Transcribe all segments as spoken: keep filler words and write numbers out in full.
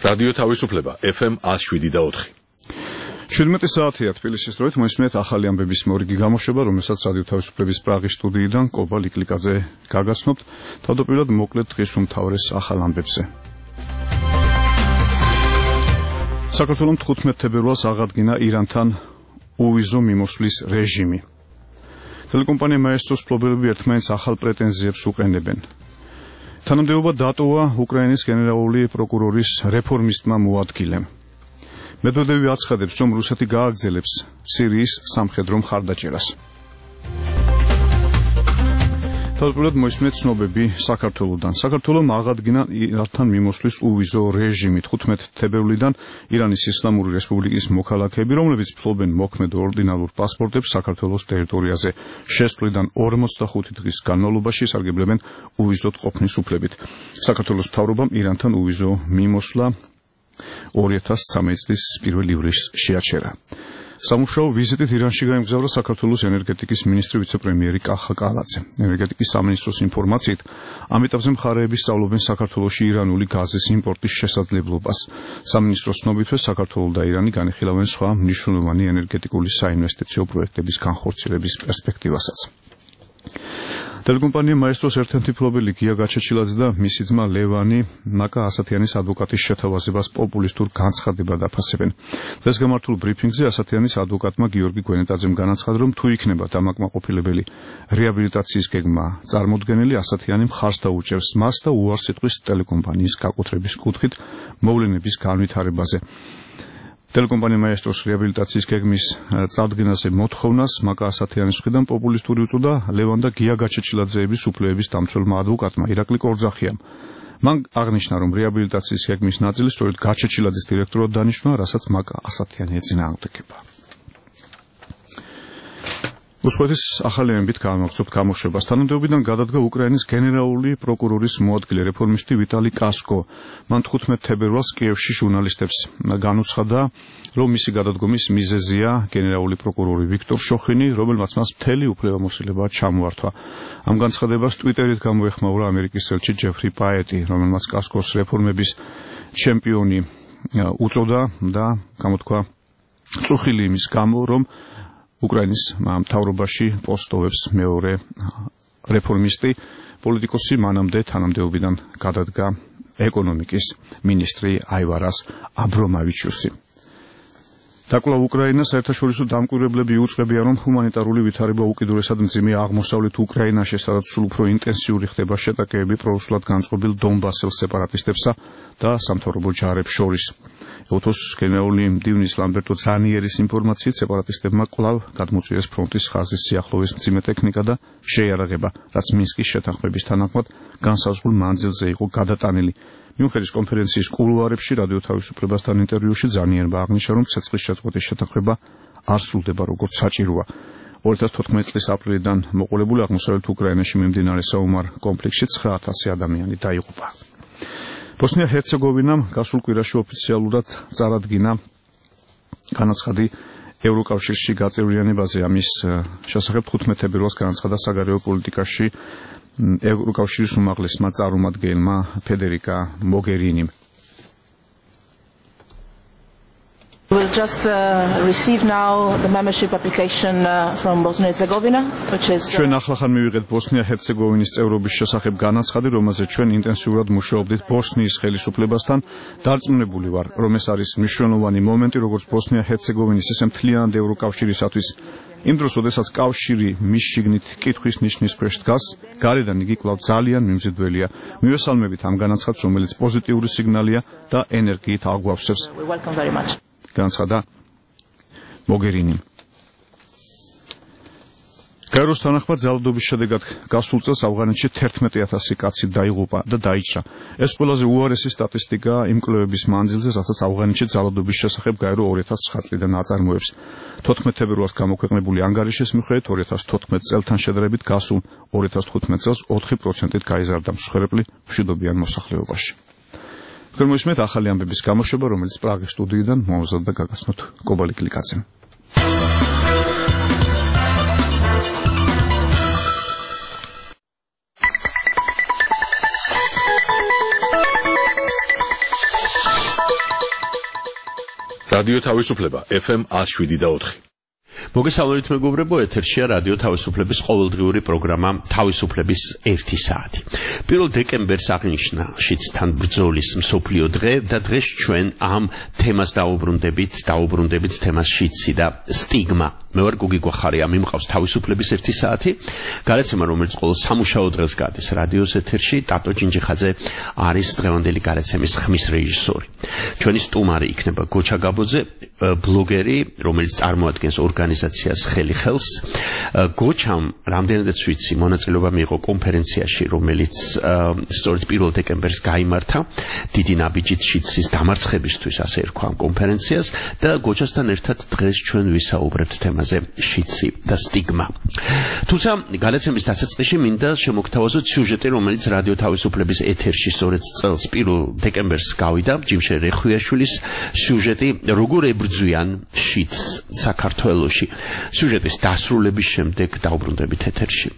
რადიო თავისუფლება ეფ ემ one oh seven და four. შვიდმეტი საათია თბილისის დროით მოისმენთ ახალი ამბების მორიგი გამოშვება, რომელსაც რადიო თავისუფლების პრაღის სტუდიიდან კობა ლიკლიკაძე გაგაცნობთ. თავდაპირველად მოკლედ დღის უმთავრეს ახალ ამბებზე. საქართველოს თხუთმეტ თებერვალს აღადგინა ირანთან უვიზო მიმოსვლის რეჟიმი. ტელეკომპანია მაესტროს მფლობელები ერთმანეთს ახალ პრეტენზიებს უყენებენ. თანამდებობა დატოვა უკრაინის გენერალური პროკურორის რეფორმისტმა მოადგილემ. მედვედევი აცხადებს, რომ რუსეთი გააგრძელებს სირიის სამხედრო მხარდაჭერას. თავდაპირველად მოისმენთ ცნობები საქართველოსთან. საქართველოს აღადგინა ირანთან მიმოსვლის უვიზო რეჟიმი. თხუთმეტ თებერვლიდან ირანის ისლამური რესპუბლიკის მოქალაქეები, რომლებიც ფლობენ მოქმედ ორდინალურ პასპორტებს საქართველოს ტერიტორიაზე, შესვლიდან ორმოცდახუთი დღის განმავლობაში ისარგებლებენ უვიზოდ ყოფნის უფლებით. საქართველოს მთავრობამ ირანთან უვიზო მიმოსვლა ორი ათას ცხრამეტი წლის პირველ ივლისს შეაჩერა. სამუშაო ვიზიტით ირანში გაემგზავრა საქართველოს ენერგეტიკის მინისტრი ვიცე-პრემიერი კახა კალაძე. ენერგეტიკის სამინისტროს ინფორმაციით, ამ ეტაპზე მხარეები სწავლობენ საქართველოში ირანული გაზის იმპორტის შესაძლებლობას. სამინისტროს ცნობითვე საქართველო და ირანი განიხილავენ სხვა მნიშვნელოვანი ენერგეტიკული საინვესტიციო პროექტების განხორციელების პერსპექტივასაც. ტელეკომპანია მაესტროს ერთ-ერთი მფლობელი გია გაჩეჩილაძე და მისი ძმა ლევანი მაკა ასათიანის ადვოკატის შეთავაზებას პოპულისტურ განცხადებად აფასებენ. დღეს გამართულ ბრიფინგზე ასათიანის ადვოკატმა გიორგი გვენეტაძემ განაცხადა, რომ თუ იქნება დამაკმაყოფილებელი რეაბილიტაციის გეგმა წარმოდგენილი, ასათიანი მხარს დაუჭერს მას და უარს იტყვის ტელეკომპანიის გაკუთრების კუთხით მოვლენების განვითარებაზე. ტელეკომპანია მაესტროს რეაბილიტაციის გეგმის წარდგენაზე მოთხოვნას მაკა ასათიანის მხრიდან პოპულისტური უწოდა ლევან და გია გაჩეჩილაძეების უფლებების დამცველმა ადვოკატმა ირაკლი კორძახიამ. მან აღნიშნა, რომ რეაბილიტაციის გეგმის ნაწილი სწორედ გაჩეჩილაძის დირექტორად დანიშნა, რასაც მაკა ასათიანი ეწინააღმდეგება. უსხვეთის ახალი ამბით გამოვხსოვთ გამოშვებას. თანამდებობიდან გადადგა უკრაინის გენერალური პროკურორის მოადგილე რეფორმისტი ვიტალი კასკო. მან თხუთმეტ თებერვალს კიევში ჟურნალისტებს განუცხადა, რომ მისი გადადგომის მიზეზია გენერალური პროკურორი ვიქტორ შოხინი, რომელმაც მას მთელი უფლებამოსილება ჩამოართვა. ამ განცხადებას ტვიტერით გამოეხმაურა ამერიკის ელჩი ჯეფრი პაეტი, რომელმაც კასკოს რეფორმების ჩემპიონი უწოდა და გამოთქვა წუხილი იმის გამო, რომ უკრაინის მთავრობაში პოსტოვებს მეორე რეფორმისტი პოლიტიკოსი მანამდე თანამდებობიდან გადადგა ეკონომიკის მინისტრი აივარას აბრომავიჩუსი. დაკვლავ უკრაინას საერთაშორისო დამკვირვებლები იუწყებიან, რომ ჰუმანიტარული ვითარება უკიდურესად მძიმე აღმოსავლეთ უკრაინაში, სადაც სულ უფრო ინტენსიური ხდება შეტაკებები პრორუსულად განწყობილ დონბასელ სეპარატისტებსა და სამთავრობო ჯარებს შორის. ევთოს გენერალური მდივნის ლამბერტო ზანიერის ინფორმაციით, სეპარატისტებმა კვლავ გადმოწიეს ფრონტის ხაზის სიახლოვეს მძიმე ტექნიკა და შეიარაღება, რაც მინსკის შეთანხმების თანახმად განსაზღვრულ მანძილზე იყო გადატანილი. მიუხედავად კონფერენციის კულუარებში რადიო თავისუფლებასთან ინტერვიუში ზანიერმა აღნიშნა, რომ ცეცხლის შეწყვეტის შეთანხმება არ სრულდება როგორც საჭიროა. ორი ათას თოთხმეტი წლის აპრილიდან მოყოლებული აღმოსავლეთ უკრაინაში მიმდინარე საომარ კონფლიქტში ცხრა ათასი ადამიანი დაიღუპა. ბოსნია-ჰერცეგოვინამ გასულ კვირაში ოფიციალურად წარადგინა განაცხადი ევროკავშირში გაწევრიანებაზე. ამის შესახებ თხუთმეტ თებერვალს განაცხადა საგარეო პოლიტიკაში ევროკავშირის უმაღლესმა წარმომადგენელმა ფედერიკა მოგერინიმ. We'll just uh, receive now the membership application uh, from Bosnia-Herzegovina, which is ჩვენ ახლახან მივიღეთ ბოსნია-ჰერცეგოვინის წევრობის შესახებ განაცხადი, რომელზეც ჩვენ ინტენსიურად მუშაობდით ბოსნიის ხელისუფლებასთან. დარწმუნებული ვარ, რომ ეს არის მნიშვნელოვანი მომენტი როგორც ბოსნია-ჰერცეგოვინის, ისე მთლიანად ევროკავშირისათვის. იმ დროს, როდესაც კავშირი მის შიგნით კითხვის ნიშნის ქვეშ დგას, გარედან იგი კვლავ ძალიან მიმზიდველია. მივესალმებით ამ განაცხადს, რომელიც პოზიტიური სიგნალია და ენერგიით აგვავსებს. განაცხადა მოგერინი. გაეროს თანახმად ძალადობის შედეგად გასულ წელს ავღანეთში თერთმეტი ათასი კაცი დაიღუპა და დაიჭრა. ეს ყველაზე უარესი სტატისტიკა იმ კვლევების მანძილზე, რასაც ავღანეთში ძალადობის შესახებ გაერო ორი ათას ცხრა წლიდან აწარმოებს. თოთხმეტ თებერვალს გამოქვეყნებული ანგარიშის მიხედვით ორი ათას თოთხმეტ წელთან შედარებით გასულ ორი ათას თხუთმეტ წელს ოთხი პროცენტით გაიზარდა მსხვერპლი მშვიდობიან მოსახლეობაში. თქვენ მოისმენთ ახალი ამბების გამოშვება, რომელიც პრაღის სტუდიიდან მომზადდა გაგაცნობთ კობა ლიკლიკაძემ. რადიო თავისუფლება F M one oh seven და four. მოგესალმებით მეგობრებო, ეთერშია რადიო თავისუფლების ყოველდღიური პროგრამა თავისუფლების ერთი საათი. პირველ დეკემბერს აღნიშნა შიდსთან ბრძოლის მსოფლიო დღე და დღეს ჩვენ ამ თემას დაუბრუნდებით, დაუბრუნდებით თემას შიდსი და სტიგმა. მე ვარ გუგი გვახარია, მიმყავს თავისუფლების ერთი საათი, გადაცემა რომელიც ყოველ სამუშაო დღეს გადის რადიოს ეთერში. ტატო ჯინჯიხაძე არის დღევანდელი გადაცემის ხმის რეჟისორი. ჩვენი სტუმარი იქნება გოჩა გაბოძე, ბლოგერი, რომელიც წარმოადგენს ორგანიზაციას ხელი ხელს. გოჩამ რამდენადაც ვიცი მონაწილეობა მიიღო კონფერენციაში, რომელიც სწორედ პირველ დეკემბერს გაიმართა დიდი ნაბიჯით შიდსის დამარცხებისთვის, ასე ერქვა ამ კონფერენციას და გოჩასთან ერთად დღეს ჩვენ ვისაუბრებთ თემაზე შიდსი და სტიგმა. თუმცა გადაცემის დასაწყისში მინდა შემოგთავაზოთ სიუჟეტი, რომელიც რადიო თავისუფლების ეთერში სწორედ წელს პირველ დეკემბერს გავიდა, ჯიმშე რეხვიაშვილის სიუჟეტი, როგორ ებრძვიან შიდს საქართველოში. სიუჟეტის დასრულების შემდეგ დაუბრუნდებით ეთერში.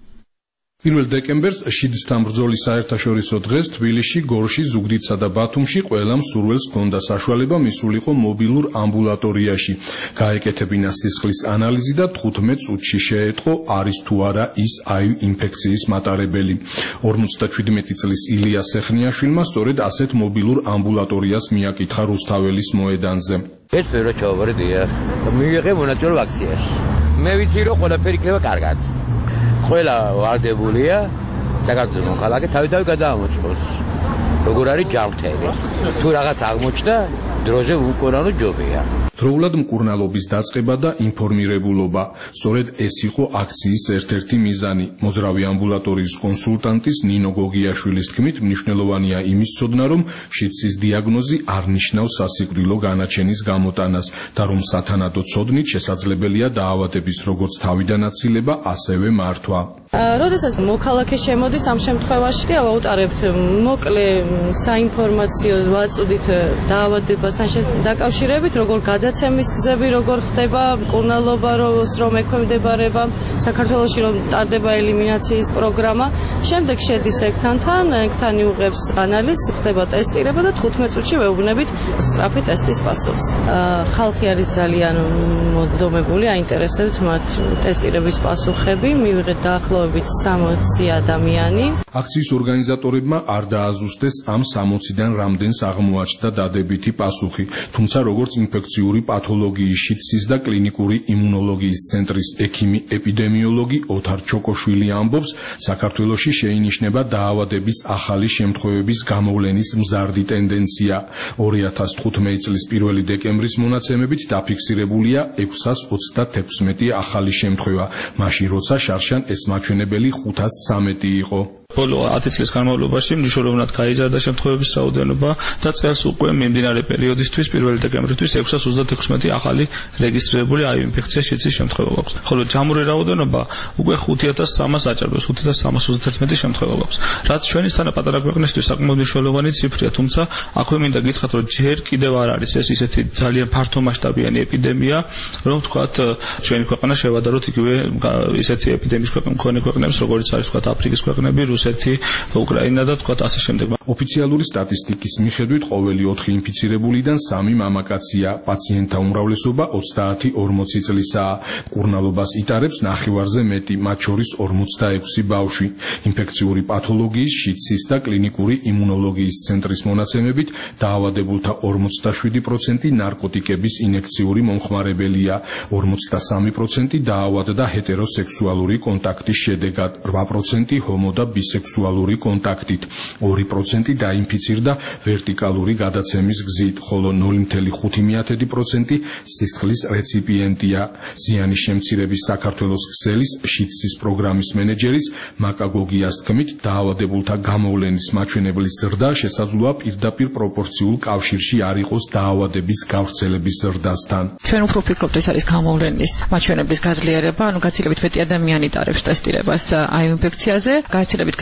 პირველ დეკემბერს შიდსთან ბრძოლის საერთაშორისო დღეს თბილისში, გორში, ზუგდიდსა და ბათუმში ყველამ სურველს ჰქონდა საშუალება მისულიყო მობილურ ამბულატორიაში. გაეკეთებინა სისხლის ანალიზი და თხუთმეტ წუთში შეეთხო არის თუ არა ის აივ ინფექციის მატარებელი. ორმოცდაჩვიდმეტი წლის ილია სეხნიაშვილმა სწორედ ასეთ მობილურ ამბულატორიას მიაკითხა რუსთაველის მოედანზე. ეს პირველ ჩავარდია. მიიღე მონაწილე აქციაში. მე ვიცი რომ ყველაფერი იქნება კარგად. ყველა ვარდებულია საქართველოს მოქალაქე თავი-თავი გადაამოწყოს. როგორ არის ჯანმრთელი. თუ რაღაც აღმოჩნდა, დროზე უკონანო ჯობია. დროულად მკურნალობის დაწყება და ინფორმირებულობა. სწორედ ეს იყო აქციის ერთ-ერთი მიზანი. მოძრავი ამბულატორიის კონსულტანტის ნინო გოგიაშვილის თქმით, მნიშვნელოვანია იმის ცოდნა, რომ შიდსის დიაგნოზი არ ნიშნავს სასიკვდილო განაჩენის გამოტანას და რომ სათანადო ცოდნით შესაძლებელია დაავადების როგორც თავიდან აცილება, ასევე მართვა. როდესაც მოქალაქე შემოდის ამ შემთხვევაში, ავაუტარებთ მოკლე საინფორმაციო ვაწუდით დაავადებასთან დაკავშირებით, როგორ გადაცემის გზები როგორ ხდება, მკურნალობა რომ ექვემდებარება, საქართველოში რომ ტარდება ელიმინაციის პროგრამა, შემდეგ შედის ექთანთან, ექთანი უღებს ანალიზს, ხდება ტესტირება და თხუთმეტ წუთში ვეუბნებით სწრაფი ტესტის პასუხს. ხალხი არის ძალიან მოდომებული, აინტერესებთ მათ ტესტირების პასუხები, მივიღეთ დაახლოებით სამოცი ადამიანი. აქციის ორგანიზატორებმა არ დააზუსტეს ამ სამოციდან რამდენს აღმოაჩნდა დადებითი პასუხი, თუმცა როგორც ინფექციური პათოლოგიის შიდსის და კლინიკური იმუნოლოგიის ცენტრის ექიმი ეპიდემიოლოგი ოთარ ჩოკოშვილი ამბობს, საქართველოში შეინიშნება დაავადების ახალი შემთხვევების გამოვლენის მზარდი ტენდენცია. ორი ათას თხუთმეტი წლის პირველი დეკემბრის მონაცემებით დაფიქსირებულია ექვსას ოცდათექვსმეტი ახალი შემთხვევა, მაშინ როცა შარშან ეს მაჩვენებელი ხუთას ცამეტი იყო. ბოლო ათი წლის განმავლობაში მნიშვნელოვნად გაიზარდა შემთხვევების რაოდენობა და წელს უკვე მიმდინარე პერიოდისთვის პირველი დეკემბრისთვის ექვსას ოცდათექვსმეტი ახალი რეგისტრირებული აივ ინფექციის შიდსის შემთხვევა აქვს. ხოლო ჯამური რაოდენობა უკვე ხუთი ათას სამას აჭარბებს, ხუთი ათას სამას ოცდაათი შემთხვევა აქვს. რაც ჩვენი პატარა ქვეყნისთვის საკმაოდ მნიშვნელოვანი ციფრია, თუმცა აქვე მინდა გითხრათ, რომ ჯერ კიდევ არ არის ეს ისეთი ძალიან ფართომასშტაბიანი ეპიდემია, რომ თქვათ ჩვენი ქვეყანა შევადაროთ იგივე ისეთი ეპიდემიის მქონე ქვეყნებს, როგორც არის თქვათ აფრიკის ქვეყნები, რუსეთი, უკრაინა და თქვათ ასე შემდეგ. ოფიციალური სტატისტიკის მიხედვით ყოველი ოთხი ინფიცირებულიდან სამი მამაკაცია, პაციენტთა უმრავლესობა ოცდაათი ორმოცი წლისაა. მკურნალობას იტარებს ნახევარზე მეტი, მათ შორის ორმოცდაექვსი ბავშვი. ინფექციური პათოლოგიის, შიდსის და კლინიკური იმუნოლოგიის ცენტრის მონაცემებით დაავადებულთა ორმოცდაშვიდი პროცენტი ნარკოტიკების ინექციური მომხმარებელია, ორმოცდასამი პროცენტი დაავადდა ჰეტეროსექსუალური კონტაქტის შედეგად, რვა პროცენტი ჰომო და ბისექსუალური კონტაქტით, ორი პროცენტი დაინფიცირდა ვერტიკალური გადაცემის გზით, ხოლო ნული მცდარი ხუთი პროცენტი სისხლის რეციპიენტია. ზიანის შემცირების საქართველოს ქსელის შიდსის პროგრამის მენეჯერის მაკა გოგიას თქმით, დაავადებულთა გამოვლენის მაჩვენებლის ზრდა შესაძლოა პირდაპირ პროპორციულ კავშირში არ იყოს დაავადების გავრცელების ზრდასთან. ჩვენ უფრო ვფიქრობთ, ეს არის გამოვლენის მაჩვენებლის გაძლიერება, ანუ გაცილებით მეტი ადამიანი იტარებს ტესტირებას აივ ინფექციაზე, გაცილებით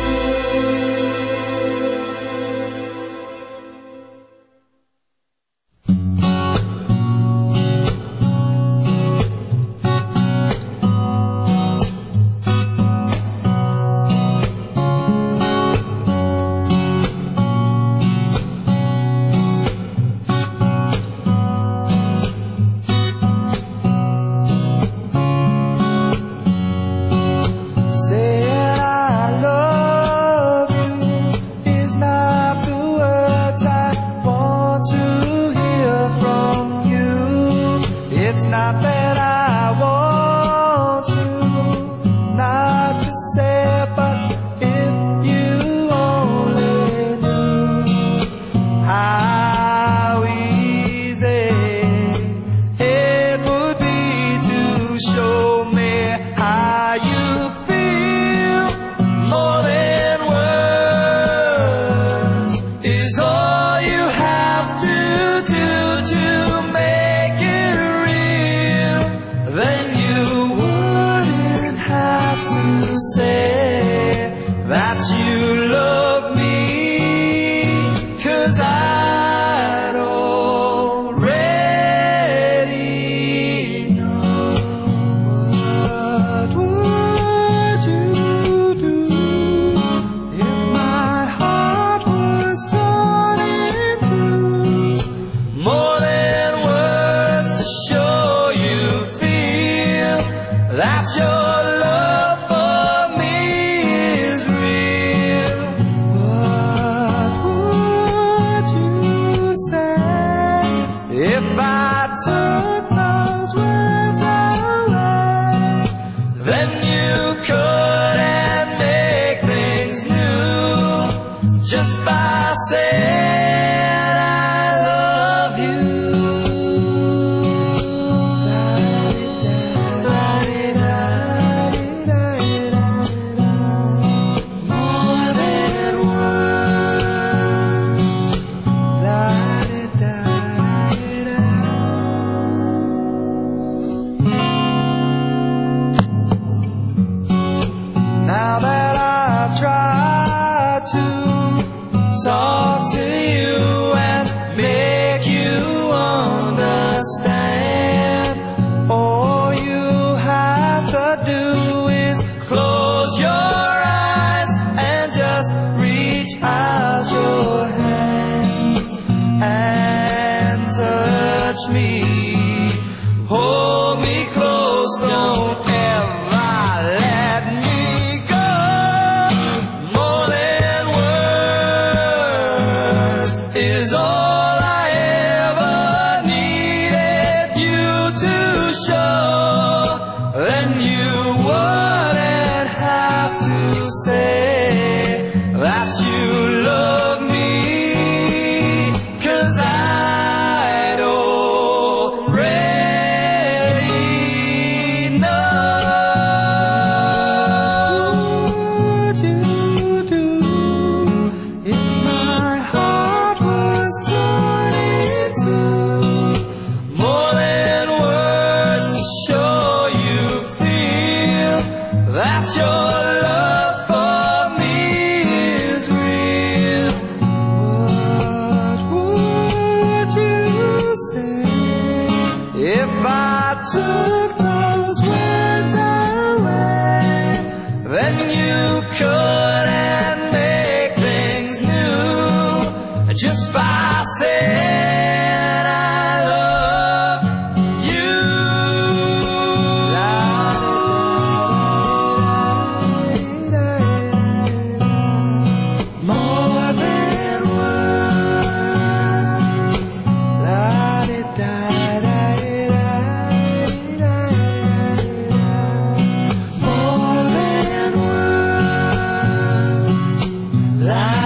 touch me. Hold me close, don't ever let me go. More than words is all I ever needed you to show. Then you wouldn't have to say that you love me. Cause I'd already know. What would you do if my heart was torn in two? More than words to show you feel that your love for me is real. What would you say if I took those words away? Then you couldn't make things new just by saying I love you. More than words. More than words.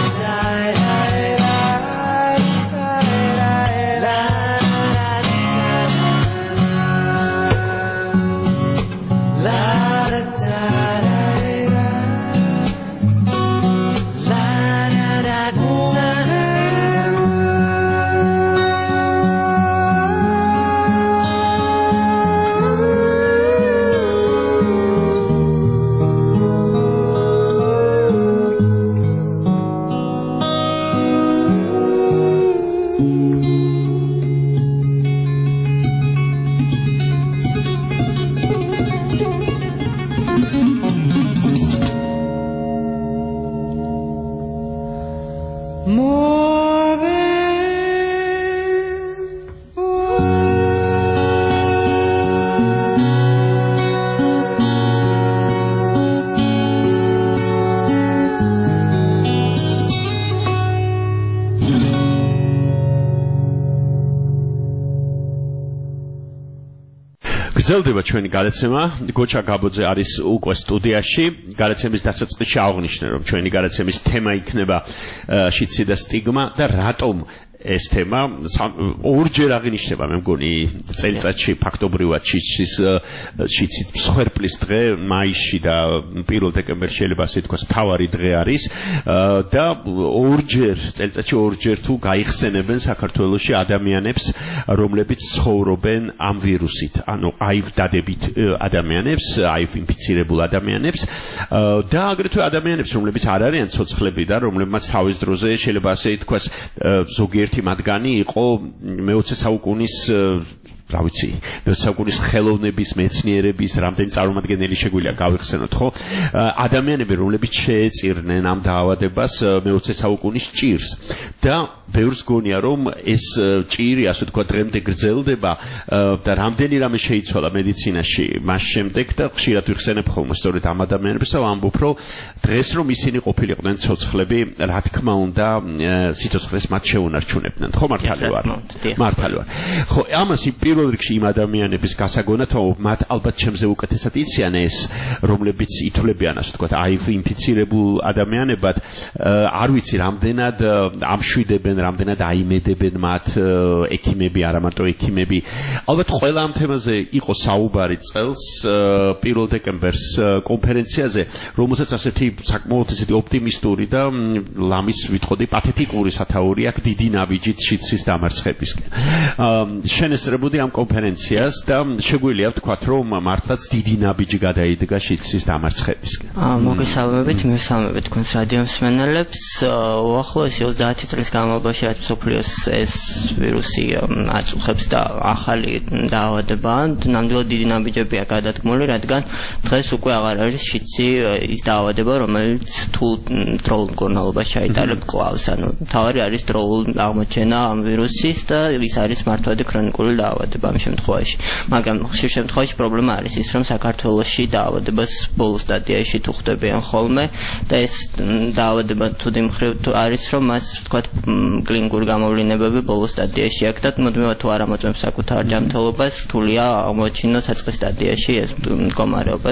გრძელდება ჩვენი გადაცემა. გოჩა გაბოძე არის უკვე სტუდიაში. გადაცემის დასაწყისში აღნიშნე, რომ ჩვენი გადაცემის თემა იქნება შიცი და სტიგმა და რატომ ეს თემა ორჯერ აღინიშნება, მე მგონი წელიწადში ფაქტობრივად შიცის შიცის მსხვერპლის დღე მაისში და პირველ დეკემბერში შეიძლება ასე თქვას მთავარი დღე არის და ორჯერ წელიწადში ორჯერ თუ გაიხსენებენ საქართველოში ადამიანებს, რომლებიც ცხოვრობენ ამ ვირუსით, ანუ აივ დადებით ადამიანებს, აივ ინფიცირებულ ადამიანებს და აგრეთვე ადამიანებს, რომლებიც არ არიან ცოცხლები და რომლებმაც თავის დროზე შეიძლება ასე თქვას ზოგიერთი მათგანი იყო მეოცე საუკუნის რა ვიცი, მეოცე საუკუნის ხელოვნების, მეცნიერების რამდენი წარმომადგენელი შეგვიძლია გავიხსენოთ, ხო? ადამიანები, რომლებიც შეეწირნენ ამ დაავადებას მეოცე საუკუნის ჭირს და ბევრს გონია, რომ ეს ჭირი, ასე თქვა, დღემდე გრძელდება და რამდენი რამე შეიცვალა მედიცინაში მას შემდეგ და ხშირად ვიხსენებ ხოლმე სწორედ ამ ადამიანებს და ვამბობ, რომ დღეს რომ ისინი ყოფილიყვნენ ცოცხლები, რა თქმა უნდა, სიცოცხლეს მათ შეუნარჩუნებდნენ, ხო მართალი ვარ? მართალი ვარ. ხო, ამას პირველ რიგში იმ ადამიანების გასაგონად, რომ მათ ალბათ ჩემზე უკეთესად იციან ეს, რომლებიც ითვლებიან, ასე თქვა, აივ ინფიცირებულ ადამიანებად, არ ვიცი, რამდენად ამშვიდებენ, რამდენად აიმედებენ მათ ექიმები, არა მარტო ექიმები. ალბათ ყველა ამ თემაზე იყო საუბარი წელს პირველ დეკემბერს კონფერენციაზე, რომელსაც ასეთი საკმაოდ ისეთი ოპტიმისტური და ლამის ვიტყოდი პათეტიკური სათაური აქვს დიდი ნაბიჯით შიცის დამარცხებისკენ. შენესწრებოდი ამ კონფერენციას და შეგვიძლია ვთქვათ, რომ მართლაც დიდი ნაბიჯი გადაიდგა შიდსის დამარცხებისკენ. მოგესალმებით, მივესალმებით თქვენს რადიო მსმენელებს. უახლოესი ოცდაათი წლის განმავლობაში რაც მსოფლიოს ეს ვირუსი აწუხებს და ახალი დაავადებაა, ნამდვილად დიდი ნაბიჯებია გადადგმული, რადგან დღეს უკვე აღარ არის შიდსი ის დაავადება, რომელიც თუ დროულ მკურნალობას ჩაიტარებს კლავს. ანუ თავი არის დროულ აღმოჩენა ამ ვირუსის და ის არის მართვადი ქრონიკული დაავადება ამ შემთხვევაში. მაგრამ ხშირ შემთხვევაში პრობლემა არის ის, რომ საქართველოში დაავადებას ბოლო სტადიაში თუ ხვდებიან ხოლმე და ეს დაავადება თუდი მხრივ არის, რომ მას ვთქვათ კლინიკური გამოვლინებები ბოლო სტადიაში აქვს და მუდმივად თუ არ ამოწმებს საკუთარ ჯანმრთელობას, რთულია აღმოჩინოს საწყის სტადიაში ეს მდგომარეობა,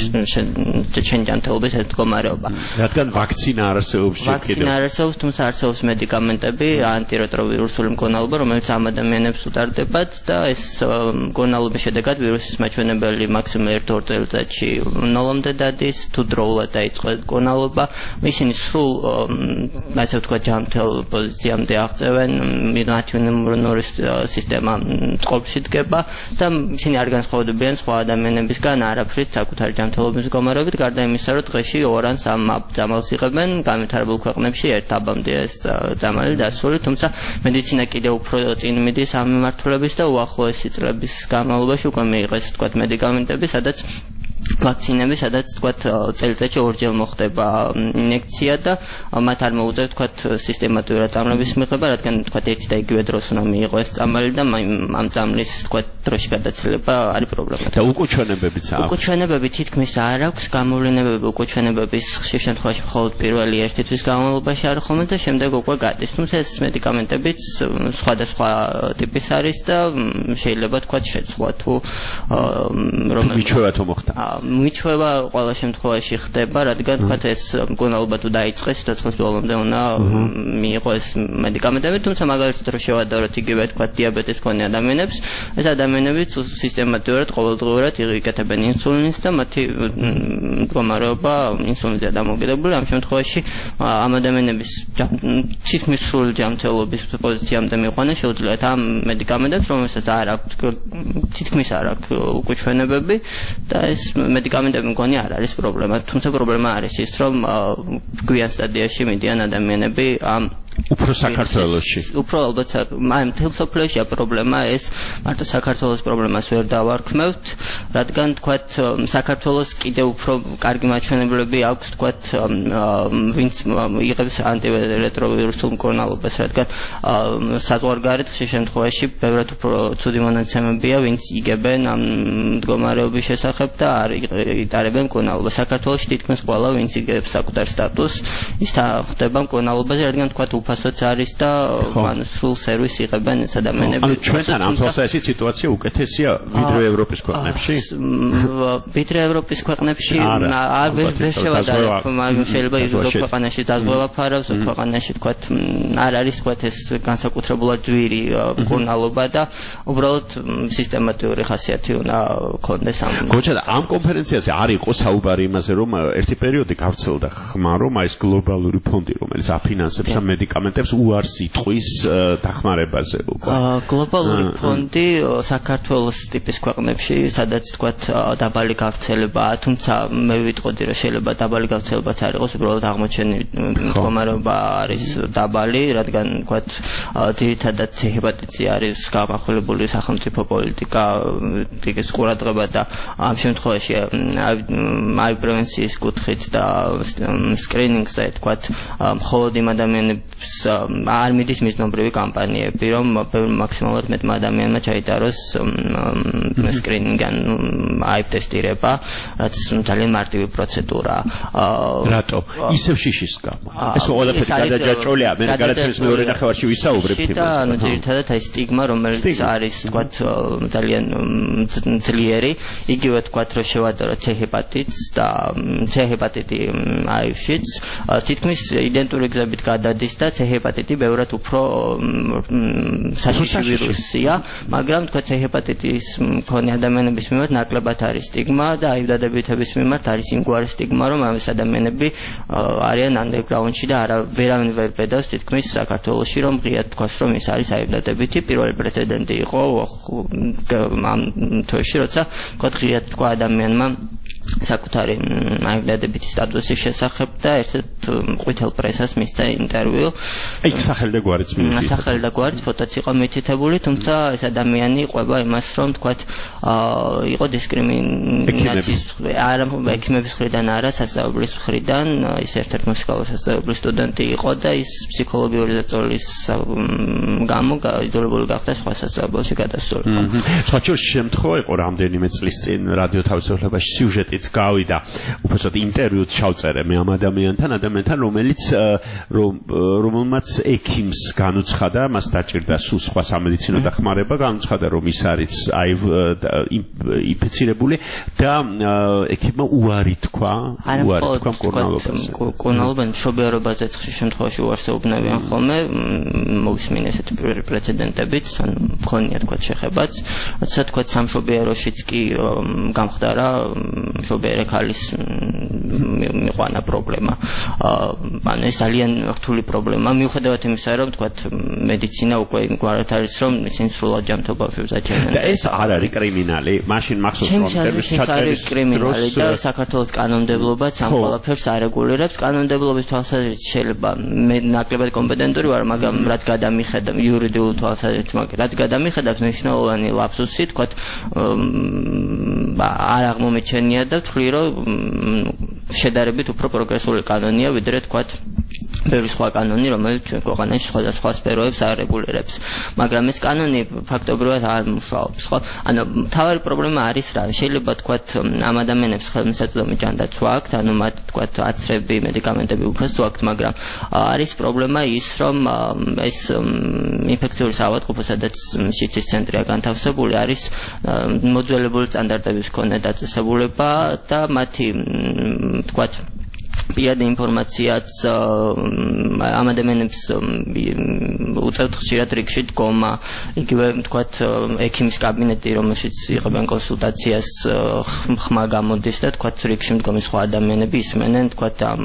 შენ ჯანმრთელობის ეს მდგომარეობა. რადგან ვაქცინა არსებობს შეკიდე. ვაქცინა არსებობს, თუმცა არსებობს მედიკამენტები, ანტირეტროვირუსული მკურნალობა, რომელიც ამ ადამიანებს უტარდებათ და ეს მკურნალობის შედეგად ვირუსის მაჩვენებელი მაქსიმუმ ერთ-ორ წელიწადში ნოლამდე დადის, თუ დროულად დაიწყო მკურნალობა, ისინი სრულ ასე ვთქვათ ჯანმრთელ პოზიციამდე აღწევენ, მათი იმუნური სისტემა წყობში დგება და ისინი არ განსხვავდებიან სხვა ადამიანებისგან არაფრით საკუთარი ჯანმრთელობის მდგომარეობით, გარდა იმისა, რომ დღეში ორ ან სამ ძამალს იღებენ, განვითარებულ ქვეყნებში ერთ აბამდე ეს ძამალი დასული, თუმცა მედიცინა კიდევ უფრო წინ მიდის ამ მიმართულების და უახლოესი წლების განმავლობაში უკვე მიიღეს თქვათ მედიკამენტები, სადაც ვაქცინები, სადაც თქვათ წელიწადში ორჯერ მოხდება ინიექცია და მათ არ მოუწევთ თქვათ სისტემატურად წამლების მიღება, რადგან თქვათ ერთი და იგივე დროს უნდა მიიღოს წამალი და ამ წამლის თქვათ დროში გადაცილება არის პრობლემა. და უკუჩვენებებიც აქვს. უკუჩვენებები თითქმის არ აქვს, გამოვლენებები უკუჩვენებების ხშირ შემთხვევაში მხოლოდ პირველი ერთი თვის განმავლობაში არის ხოლმე და შემდეგ უკვე გადის. თუმცა ეს მედიკამენტებიც სხვადასხვა ტიპის არის და შეიძლება თქვათ შეცვლა თუ რომელიც მიჩვევა თუ მოხდა. მიჩვევა ყველა შემთხვევაში ხდება, რადგან თქვათ ეს მკურნალობა თუ დაიწყეს, სიცოცხლის ბოლომდე უნდა მიიღოს ეს მედიკამენტები, თუმცა მაგალითად რო შევადაროთ იგივე თქვათ დიაბეტის მქონე ადამიანებს, ეს ადამიანები სისტემატურად ყოველდღიურად იკეთებენ ინსულინს და მათი მდგომარეობა ინსულინზე დამოკიდებული. ამ შემთხვევაში ამ ადამიანების თითქმის სრული ჯანმრთელობის პოზიციამდე მიყვანა შეუძლიათ ამ მედიკამენტებს, რომელსაც არ აქვს თითქმის არ აქვს უკუჩვენებები და ეს მედიკამენტები მგონი არ არის პრობლემა, თუმცა პრობლემა არის ის, რომ გვიან სტადიაში მიდიან ადამიანები ამ უფრო საქართველოში. უფრო ალბათ აი მთელ სოფლიოშია პრობლემა ეს, მარტო საქართველოს პრობლემას ვერ დავარქმევთ, რადგან თქვათ საქართველოს კიდევ უფრო კარგი მაჩვენებლები აქვს თქვათ ვინც იღებს ანტირეტროვირუსულ მკურნალობას, რადგან საზღვარგარეთ ხშირ შემთხვევაში ბევრად უფრო ცუდი მონაცემებია, ვინც იგებენ ამ მდგომარეობის შესახებ და არ იტარებენ მკურნალობას. საქართველოში თითქმის ყველა ვინც იგებს საკუთარ სტატუსს, ის ხდება მკურნალობაზე, რადგან თქვათ უფასოც არის და ანუ სრულ სერვისს იღებენ ეს ადამიანები. ანუ ჩვენთან ამ პროცესი სიტუაცია უკეთესია ვიდრე ევროპის ქვეყნებში? ვიდრე ევროპის ქვეყნებში არ ვერ შევადარებ, მაგრამ შეიძლება ზოგ ქვეყანაში დაზღვევა ფარავს, ზოგ ქვეყანაში თქვათ არ არის თქვათ ეს განსაკუთრებულად ძვირი მკურნალობა და უბრალოდ სისტემატიური ხასიათი უნდა ქონდეს ამ. გოჩა ამ კონფერენციაზე არ იყო საუბარი იმაზე, რომ ერთი პერიოდი გავრცელდა ხმა, რომ აი ეს გლობალური ფონდი, რომელიც აფინანსებს ამ მედიკამენტებს უარს იტყვის დახმარებაზე უკვე. გლობალური ფონდი საქართველოს ტიპის ქვეყნებში, სადაც თქვათ დაბალი გავრცელებაა, თუმცა მე ვიტყოდი, რომ შეიძლება დაბალი გავრცელებაც არ იყოს, უბრალოდ აღმოჩენილი მდგომარეობა არის დაბალი, რადგან თქვათ ძირითადად ჰეპატიტი არის გამახვილებული სახელმწიფო პოლიტიკა, ტიკის ყურადღება და ამ შემთხვევაში აი პრევენციის კუთხით და სკრინინგზე თქვათ მხოლოდ იმ ადამიანებს არ მიდის მიზნობრივი კამპანიები, რომ მაქსიმალურად მეტმა ადამიანმა ჩაიტაროს სკრინინგი ან აი ტესტირება, რაც ძალიან მარტივი პროცედურაა. რატო? ისევ შიშის გამო. ეს ყველაფერი გადაჯაჭვულია, მე გადაცემის მეორე ნახევარში ვისაუბრებთ იმაზე. ანუ ძირითადად აი სტიგმა, რომელიც არის თქვათ ძალიან ძლიერი, იგივე თქვათ რომ შევადაროთ C ჰეპატიტს და C ჰეპატიტი აივშიც თითქმის იდენტური გზებით გადადის და C C ჰეპატიტი ბევრად უფრო საშიში ვირუსია, მაგრამ თქვა C ჰეპატიტის მქონე ადამიანების მიმართ ნაკლებად არის სტიგმა და აი დადებითების მიმართ არის იმგვარი სტიგმა, რომ ამ ადამიანები არიან ანდერგრაუნდში და არა ვერავინ ვერ ბედავს თითქმის საქართველოში, რომ ღიად თქვას, რომ ის არის აი დადებითი. პირველი პრეცედენტი იყო ამ თვეში, როცა თქვა ღიად თქვა ადამიანმა საკუთარი აიბდადებითი სტატუსის შესახებ და ერთ ყვითელ პრესას მისცა ინტერვიუ. აი სახელი და გვარიც მითითებული. სახელი და გვარიც ფოტოც იყო მითითებული, თუმცა ეს ადამიანი ყვება იმას, რომ თქვა იყო დისკრიმინაციის არა ექიმების მხრიდან, არა სასწავლებლის მხრიდან, ის ერთ-ერთი მუსიკალური სასწავლებლის სტუდენტი იყო და ის ფსიქოლოგიური ზეწოლის გამო იზოლებული გახდა სხვა სასწავლებელში გადასული. სხვა შემთხვევა იყო რამდენიმე წლის წინ რადიო თავისუფლებაში სიუჟეტიც გავიდა, უბრალოდ ინტერვიუც ჩავწერე მე ამ ადამიანთან, ადამიანთან, რომელიც რომელმაც ექიმს განუცხადა, მას დაჭირდა სულ სხვა სამედიცინო დახმარება, განუცხადა, რომ ის არის აი ინფიცირებული და ექიმმა უარი თქვა, უარი თქვა მკურნალობაზე. მკურნალობა მშობიარობაზეც ხშირ შემთხვევაში უარსებობნებიან ხოლმე, მოვისმინე ესეთი პრეცედენტებიც, ან მქონია თქვა შეხებაც, როცა თქვა სამშობიაროშიც კი გამხდარა მშობიარე ქალის მიყვანა პრობლემა. ანუ ეს ძალიან რთული პრობლემა. მიუხედავად იმისა, რომ თქვა მედიცინა უკვე იმგვარად არის, რომ ისინი სრულად ჯანმრთელ ბავშვებს აჩვენენ. და ეს არ არის კრიმინალი, მაშინ მახსოვს რომ ტერვის ჩაწერის კრიმინალი და საქართველოს კანონმდებლობაც ამ ყველაფერს არეგულირებს. კანონმდებლობის თვალსაზრისით შეიძლება მე ნაკლებად კომპეტენტური ვარ, მაგრამ რაც გადამიხედა იურიდიულ თვალსაზრისით, მაგრამ რაც გადამიხედავს მნიშვნელოვანი ლაფსუსი, თქვა არ აღმომეჩენია და ვთვლი, რომ შედარებით უფრო პროგრესული კანონია, ვიდრე თქვა ბევრი სხვა კანონი, რომელიც ჩვენ ქვეყანაში სხვადასხვა სფეროებს არეგულირებს. მაგრამ ეს კანონი ფაქტობრივად არ მუშაობს, ხო? ანუ მთავარი პრობლემა არის რა, შეიძლება თქვა ამ ადამიანებს ხელმისაწვდომი ჯანდაცვა აქვთ, ანუ მათ თქვა აცრები, მედიკამენტები უფასო აქვთ, მაგრამ არის პრობლემა ის, რომ ეს ინფექციური საავადმყოფო, სადაც შიცის ცენტრია განთავსებული, არის მოძველებული სტანდარტების მქონე დაწესებულება და მათი თქვა პირადი ინფორმაციაც ამ ადამიანებს უწევთ ხშირად რიგში დგომა, იგივე თქვათ ექიმის კაბინეტი, რომელშიც იღებენ კონსულტაციას, ხმა გამოდის და თქვათ რიგში მდგომი სხვა ადამიანები ისმენენ თქვათ ამ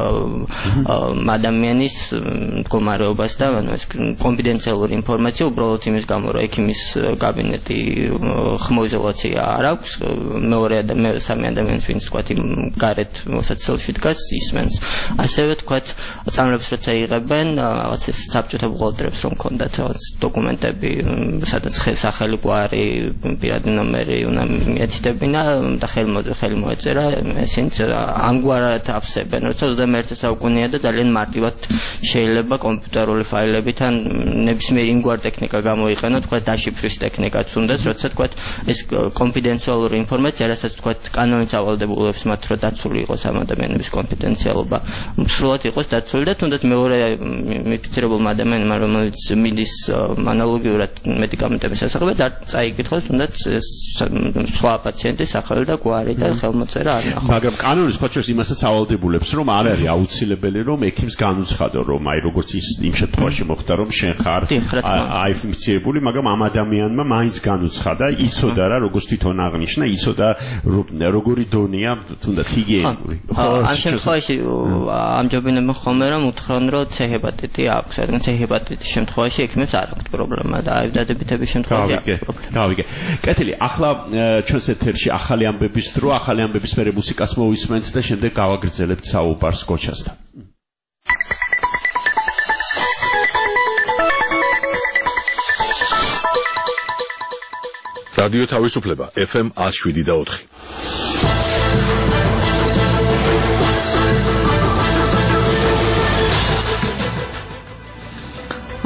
ადამიანის მდგომარეობას და ანუ ეს კონფიდენციალური ინფორმაცია უბრალოდ იმის გამო, რომ ექიმის კაბინეტი ხმოიზოლაცია არ აქვს, მეორე ადამიანი სამი ადამიანის ვინც თქვათ იმ გარეთ მოსაცელში დგას ისმენს. ასევე თქვათ წამლებს როცა იღებენ, რაღაც საბჭოთა ბუღალტერებს რომ ქონდათ რაღაც დოკუმენტები, სადაც სახელი, გვარი, პირადი ნომერი უნდა მიეთითებინა და ხელი მოეწერა, ესენიც ამგვარად აფსებენ, როცა ოცდამეერთე საუკუნეა და ძალიან მარტივად შეიძლება კომპიუტერული ფაილებით ან ნებისმიერი იმგვარ ტექნიკა გამოიყენო, თქვათ დაშიფრის ტექნიკაც უნდას, როცა თქვათ ეს კონფიდენციალური ინფორმაცია, რასაც თქვათ კანონით ავალდებულებს მათ რომ დაცული იყოს ამ ადამიანების კონფიდენციალობა, სრულად იყოს დაცული და თუნდაც მეორე ინფიცირებულმა ადამიანმა, რომელიც მიდის ანალოგიურად მედიკამენტების შესახებ, არ წაიკითხოს თუნდაც სხვა პაციენტის სახელი და გვარი და ხელმოწერა არ ნახო. მაგრამ კანონი სხვა შორის იმასაც ავალდებულებს, რომ არ არის აუცილებელი, რომ ექიმს განუცხადო, რომ აი როგორც ის იმ შემთხვევაში მოხდა, რომ შენ ხარ აი ინფიცირებული, მაგრამ ამ ადამიანმა მაინც განუცხადა, იცოდა რა, როგორც თვითონ აღნიშნა, იცოდა როგორი დონეა თუნდაც ჰიგიენური. ამ შემთხვევაში ამჯობინებენ ხოლმე, რომ უთხრონ, რომ C ჰეპატიტი აქვს, რადგან C ჰეპატიტის შემთხვევაში ექიმებს არ აქვს პრობლემა და აი დადებითების შემთხვევაში აქვს პრობლემა. გავიგე. კეთილი, ახლა ჩვენს ეთერში ახალი ამბების დრო, ახალი ამბების მერე მუსიკას მოვისმენთ და შემდეგ გავაგრძელებთ საუბარს გოჩასთან. რადიო თავისუფლება F M one oh seven და ოთხი.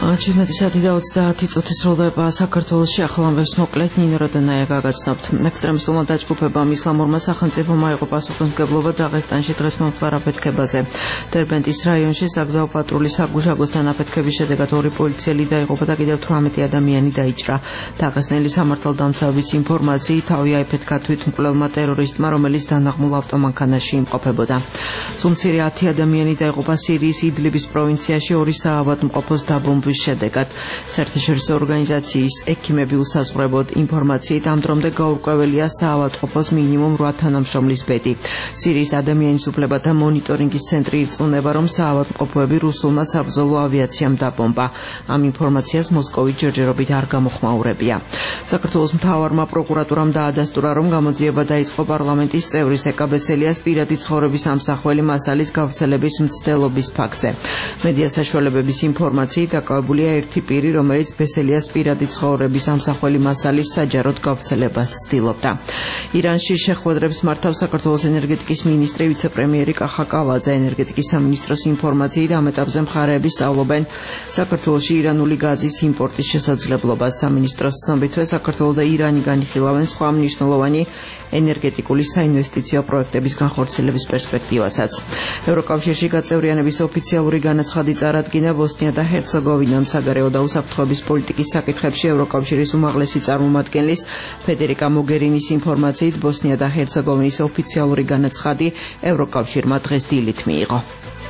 ჩვიდმეტი საათი და ოცდაათი წუთი სრულდება საქართველოში. ახალ ამბებს მოკლედ ნინო როდონაია გაგაცნობთ. ექსტრემისტულმა დაჯგუფებამ ისლამურმა სახელმწიფომ აიღო პასუხისმგებლობა დაღესტანში დღეს მომხდარ აფეთქებაზე. დერბენტის რაიონში საგზაო პატრულის საგუშაგოსთან აფეთქების შედეგად ორი პოლიციელი დაიღუპა და კიდევ თვრამეტი ადამიანი დაიჭრა. დაღესტნელი სამართალდამცავების ინფორმაციით თავი აიფეთქა თვითმკვლელმა ტერორისტმა, რომელიც დანაღმულ ავტომანქანაში იმყოფებოდა. სულ ათი ადამიანი დაიღუპა სირიის იდლიბის პროვინციაში ორი საავადმყოფოს დაბომბვის შედეგად. საერთაშორისო ორგანიზაციის ექიმები უსაზღვრებოდ ინფორმაციით ამ დრომდე გაურკვეველია საავადმყოფოს მინიმუმ რვა თანამშრომლის ბედი. სირიის ადამიანის უფლებათა მონიტორინგის ცენტრი ირწმუნება, რომ საავადმყოფოები რუსულმა საბრძოლო ავიაციამ დაბომბა. ამ ინფორმაციას მოსკოვი ჯერჯერობით არ გამოხმაურებია. საქართველოს მთავარმა პროკურატურამ დაადასტურა, რომ გამოძიება დაიწყო პარლამენტის წევრის ეკაბეცელიას პირადი ცხოვრების ამსახველი მასალის გავრცელების მცდელობის ფაქტზე. მედია საშუალებების ინფორმაციით დაკავებულია ერთი პირი, რომელიც ბესელიას პირადი ცხოვრების ამსახველი მასალის საჯაროდ გავრცელებას ცდილობდა. ირანში შეხვედრებს მართავს საქართველოს ენერგეტიკის მინისტრი ვიცე-პრემიერი კახა კალაძე. ენერგეტიკის სამინისტროს ინფორმაციით ამ ეტაპზე მხარეები სწავლობენ საქართველოში ირანული გაზის იმპორტის შესაძლებლობას. სამინისტროს ცნობითვე საქართველო და ირანი განიხილავენ სხვა მნიშვნელოვანი ენერგეტიკული საინვესტიციო პროექტების განხორციელების პერსპექტივასაც. ევროკავშირში გაწევრიანების ოფიციალური განაცხადი წარადგინა ბოსნია და ჰერცეგოვინამ საგარეო და უსაფრთხოების პოლიტიკის საკითხებში ევროკავშირის უმაღლესი წარმომადგენლის ფედერიკა მოგერინის ინფორმაციით ბოსნია და ჰერცეგოვინის ოფიციალური განაცხადი ევროკავშირმა დღეს დილით მიიღო.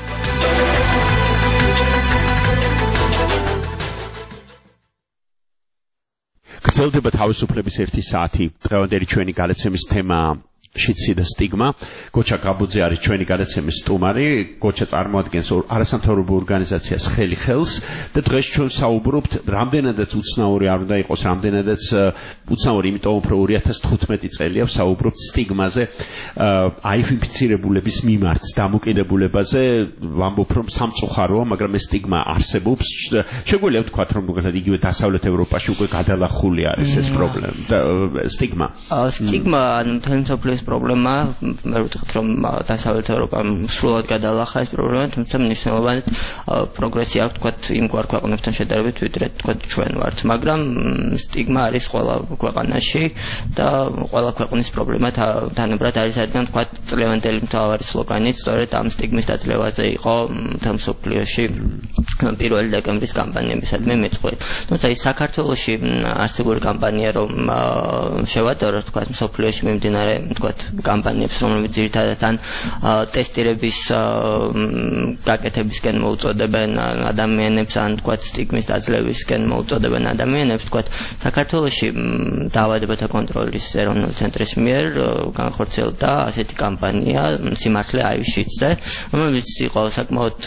გრძელდება თავისუფლების ერთი საათი. დღევანდელი ჩვენი გადაცემის თემაა შიცი და სტიგმა. გოჩა გაბუძე არის ჩვენი გადაცემის სტუმარი. გოჩა წარმოადგენს არასამთავრობო ორგანიზაციას ხელი ხელს და დღეს ჩვენ საუბრობთ, რამდენადაც უცნაური არ უნდა იყოს, რამდენადაც უცნაური, იმიტომ რომ ორი ათას თხუთმეტი წელია საუბრობთ სტიგმაზე, აივ ინფიცირებულების მიმართ დამოკიდებულებაზე. ვამბობ, რომ სამწუხაროა, მაგრამ ეს სტიგმა არსებობს. შეგვიძლია ვთქვათ, რომ უბრალოდ იგივე დასავლეთ ევროპაში უკვე გადალახული არის ეს პრობლემა და სტიგმა. სტიგმა ანუ პრობლემა, მე ვიტყვით, რომ დასავლეთ ევროპამ სრულად გადალახა ეს პრობლემა, თუმცა მნიშვნელოვანი პროგრესი აქვს, თქვათ, იმ გვარ ქვეყნებთან შედარებით, ვიდრე თქვათ ჩვენ ვართ, მაგრამ სტიგმა არის ყველა ქვეყანაში და ყველა ქვეყნის პრობლემა თანაბრად არის, რადგან თქვათ, წლევანდელი მთავარი სლოგანით სწორედ ამ სტიგმის დაძლევაზე იყო მთელ მსოფლიოში პირველი დეკემბრის კამპანიებისადმი მეწყვილე. თუმცა ის საქართველოში არსებული კამპანია, რომ შევადაროთ, თქვათ, მსოფლიოში მიმდინარე კამპანიებს, რომლებიც ძირითადად ან ტესტირების გაკეთებისკენ მოუწოდებენ ადამიანებს, ან თქვათ სტიგმის დაძლევისკენ მოუწოდებენ ადამიანებს, თქვათ საქართველოში დაავადებათა კონტროლის ეროვნული ცენტრის მიერ განხორციელდა ასეთი კამპანია სიმართლე აივ-შიცზე, რომელიც იყო საკმაოდ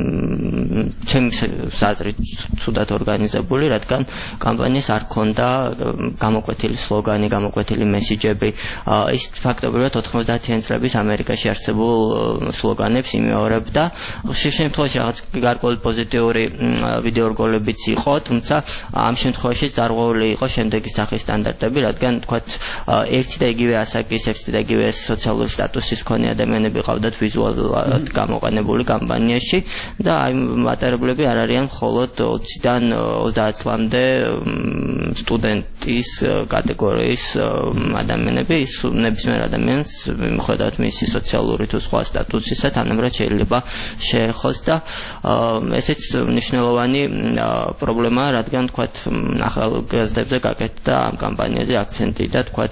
ჩემი აზრით ცუდად ორგანიზებული, რადგან კამპანიას არ ჰქონდა გამოკვეთილი სლოგანი, გამოკვეთილი მესიჯები. ის ფაქტობრივად ოთხმოცდაათიანი წლების ამერიკაში არსებულ სლოგანებს იმეორებდა. ხშირ შემთხვევაში რაღაც გარკვეული პოზიტიური ვიდეორგოლებიც იყო, თუმცა ამ შემთხვევაშიც დარღვეული იყო შემდეგი სახის სტანდარტები, რადგან თქვათ ერთი და იგივე ასაკის, ერთი და იგივე სოციალური სტატუსის მქონე ადამიანები ყავდათ ვიზუალურად გამოყენებული კამპანიაში და აი მატარებლები არ არიან მხოლოდ ოციდან ოცდაათ წლამდე სტუდენტის კატეგორიის ადამიანები, ის ნებისმიერ ადამიანს მიუხედავად მისი სოციალური თუ სხვა სტატუსისა თანაბრად შეიძლება შეეხოს და ესეც მნიშვნელოვანი პრობლემაა, რადგან თქვათ ახალგაზრდებზე გაკეთდა ამ კამპანიაზე აქცენტი და თქვათ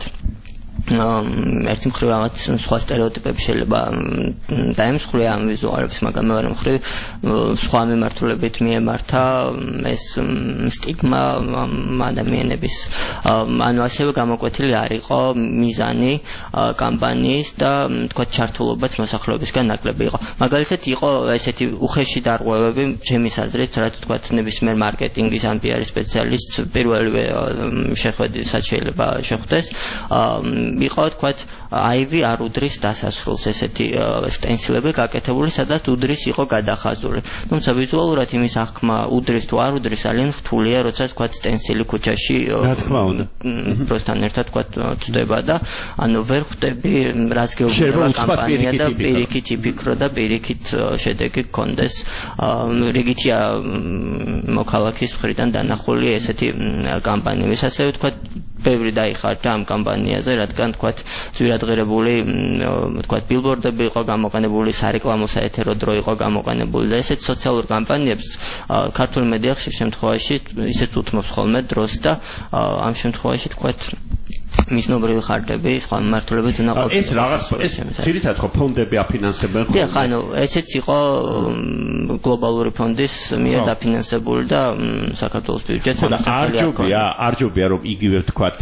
ერთი მხრივ რაღაც სხვა სტერეოტიპები შეიძლება დაემსხვრია ამ ვიზუალებს, მაგრამ მეორე მხრივ სხვა მიმართულებით მიემართა ეს სტიგმა ადამიანების. ანუ ასევე გამოკვეთილი არ იყო მიზანი კამპანიის და თქვათ ჩართულობაც მოსახლეობისგან ნაკლები იყო. მაგალითად იყო ესეთი უხეში დარღვევები, ჩემი აზრით, რაც თქვათ ნებისმიერ მარკეტინგის ან პი არის სპეციალისტს პირველივე შეხვედრისას შეიძლება შეხვდეს. იყო თქვათ აივი არ უდრის დასასრულს ესეთი სტენსილები გაკეთებული, სადაც უდრის იყო გადახაზული. თუმცა ვიზუალურად იმის აღქმა უდრის თუ არ უდრის ძალიან რთულია, როცა თქვათ სტენსილი ქუჩაში პროსთან ერთად თქვათ წდება და ანუ ვერ ხვდები რას გეუბნება კამპანია და პირიქით იფიქრო და პირიქით შედეგი გქონდეს. რიგითია მოქალაქის მხრიდან დანახული ესეთი კამპანიების, ასევე თქვათ ბევრი დაიხარჯა ამ კამპანიაზე, რადგან თქვათ ძვირადღირებული თქვათ ბილბორდები იყო გამოყენებული, სარეკლამო საეთერო დრო იყო გამოყენებული და ესეთ სოციალურ კამპანიებს ქართული მედია ხშირ შემთხვევაში ისეც უთმობს ხოლმე დროს და ამ შემთხვევაში თქვათ მისნობრივი ხარჯები სხვა მმართველობებს უნდა ყოფილიყო. ეს რაღაც ეს ძირითადად ხო ფონდები აფინანსებენ ხო? დიახ, ანუ ესეც იყო გლობალური ფონდის მიერ დაფინანსებული და საქართველოს ბიუჯეტს არჯობია, არჯობია რომ იგივე ვთქვათ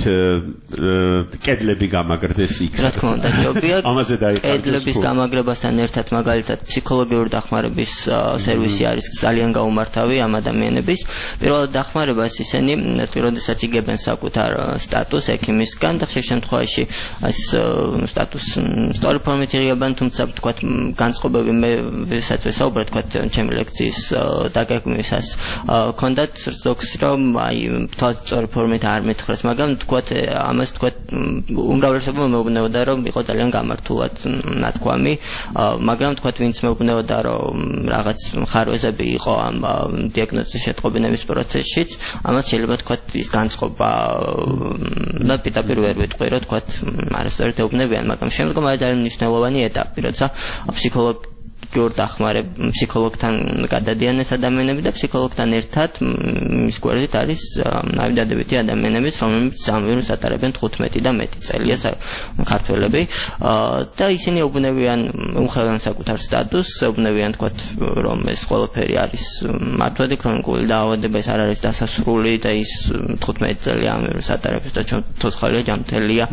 კედლები გამაგრდეს იქ. რა თქმა უნდა, ჯობია. ამაზე დაიხარჯოს. კედლების გამაგრებასთან ერთად მაგალითად ფსიქოლოგიური დახმარების სერვისი არის ძალიან გაუმართავი ამ ადამიანების. პირველად დახმარებას ისინი როდესაც იგებენ საკუთარ სტატუსს ექიმისგან და ხშირ შემთხვევაში ეს სტატუს სწორი ფორმით იღებენ, თუმცა თქვათ განწყობები მე ვისაც ვესაუბრე თქვათ ჩემი ლექციის დაგეგმვისას ქონდათ ზოგს რომ აი თქვათ სწორი ფორმით არ მეთხრეს, მაგრამ თქვათ ამას თქვათ უმრავლესობა მეუბნებოდა რომ იყო ძალიან გამართულად ნათქვამი, მაგრამ თქვათ ვინც მეუბნებოდა რომ რაღაც ხარვეზები იყო ამ დიაგნოზის შეტყობინების პროცესშიც, ამას შეიძლება თქვათ ის განწყობა და პირდაპირ ვერ ვიტყვი რომ თქვათ არასწორად ეუბნებიან, მაგრამ შემდგომ არის ძალიან მნიშვნელოვანი ეტაპი, როცა ფსიქოლოგი გიორ დახმარებ ფსიქოლოგთან გადადიან ეს ადამიანები და ფსიქოლოგთან ერთად მის გვერდით არის ნავიდადებითი ადამიანებიც, რომლებიც ამ ვირუსს ატარებენ თხუთმეტი და მეტი წელია ქართველები და ისინი ეუბნებიან უმხელან საკუთარ სტატუსს, ეუბნებიან თქვათ რომ ეს ყველაფერი არის მართლადი ქრონიკული დაავადება, ეს არ არის დასასრული და ის თხუთმეტი წელი ამ ვირუსს ატარებს და ცოცხალია, ჯანმრთელია,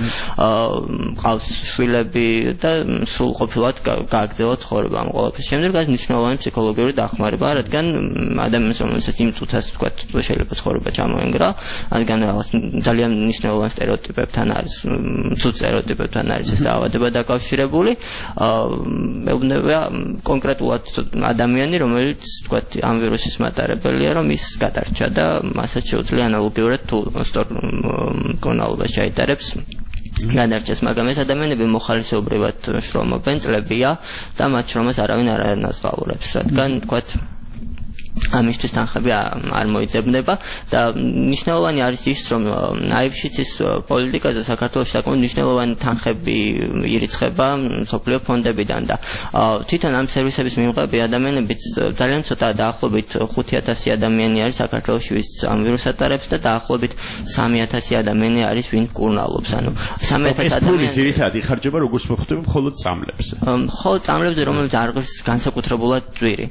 ყავს შვილები და სრულყოფილად გააგრძელა ცხოვრება ამ ყველაფრის შემდეგ არის მნიშვნელოვანი ფსიქოლოგიური დახმარება, რადგან ადამიანს რომელსაც იმ წუთას თქვათ შეიძლება ცხოვრება ჩამოენგრა, რადგან რაღაც ძალიან მნიშვნელოვანი სტერეოტიპებთან არის, ცუდ სტერეოტიპებთან არის ეს დაავადება დაკავშირებული. მეუბნება კონკრეტულად ადამიანი, რომელიც თქვათ ამ ვირუსის მატარებელია, რომ ის გადარჩა და მასაც შეუძლია ანალოგიურად თუ სწორ მკურნალობას ჩაიტარებს გადარჩეს, მაგრამ ეს ადამიანები მოხალისეობრივად შრომობენ, წლებია და მათ შრომას არავინ არ ანაზღაურებს, რადგან თქვათ ამისთვის თანხები არ მოიძებნება და მნიშვნელოვანი არის ის, რომ აივშიც ის პოლიტიკა და საქართველოს საკმაოდ მნიშვნელოვანი თანხები ირიცხება მსოფლიო ფონდებიდან და თვითონ ამ სერვისების მიღები ადამიანებიც ძალიან ცოტა, დაახლოებით ხუთი ათასი ადამიანი არის საქართველოში, ვის ამ ვირუსს ატარებს და დაახლოებით სამი ათასი ადამიანი არის, ვინ მკურნალობს. ანუ სამი ათასი ადამიანი ეს ძირითადად იხარჯება როგორც მოხდება მხოლოდ წამლებზე. მხოლოდ წამლებზე, რომელსაც არ ღირს განსაკუთრებულად ძვირი.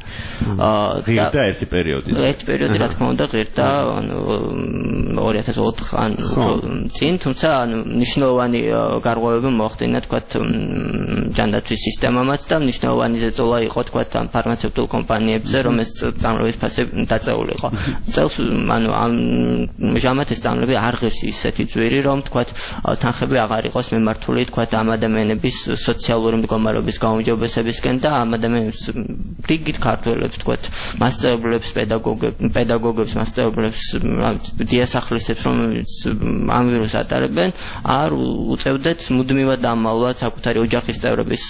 ღირდა ერთი პერიოდი. ერთი პერიოდი რა თქმა უნდა ღირდა, ანუ ორი ათას ოთხ ან წინ, თუმცა ანუ მნიშვნელოვანი გარღვევები მოახდინა თქვათ ჯანდაცვის სისტემამაც და მნიშვნელოვანი ზეწოლა იყო თქვათ ამ ფარმაცევტულ კომპანიებზე, რომ ეს წამლების ფასი დაწეულიყო. წელს ანუ ამ ჟამათ ეს წამლები არ ღირს ისეთი ძვირი, რომ თქვათ თანხები აღარ იყოს მიმართული თქვათ ამ ადამიანების სოციალური მდგომარეობის გაუმჯობესებისკენ და ამ ადამიანებს რიგით ქართველებს თქვათ მასწავლებლებს, პედაგოგებს, მასწავლებლებს, დიასახლისებს, რომელიც ამ ვირუსს ატარებენ, არ უწევდეთ მუდმივად ამალვად საკუთარი ოჯახის წევრების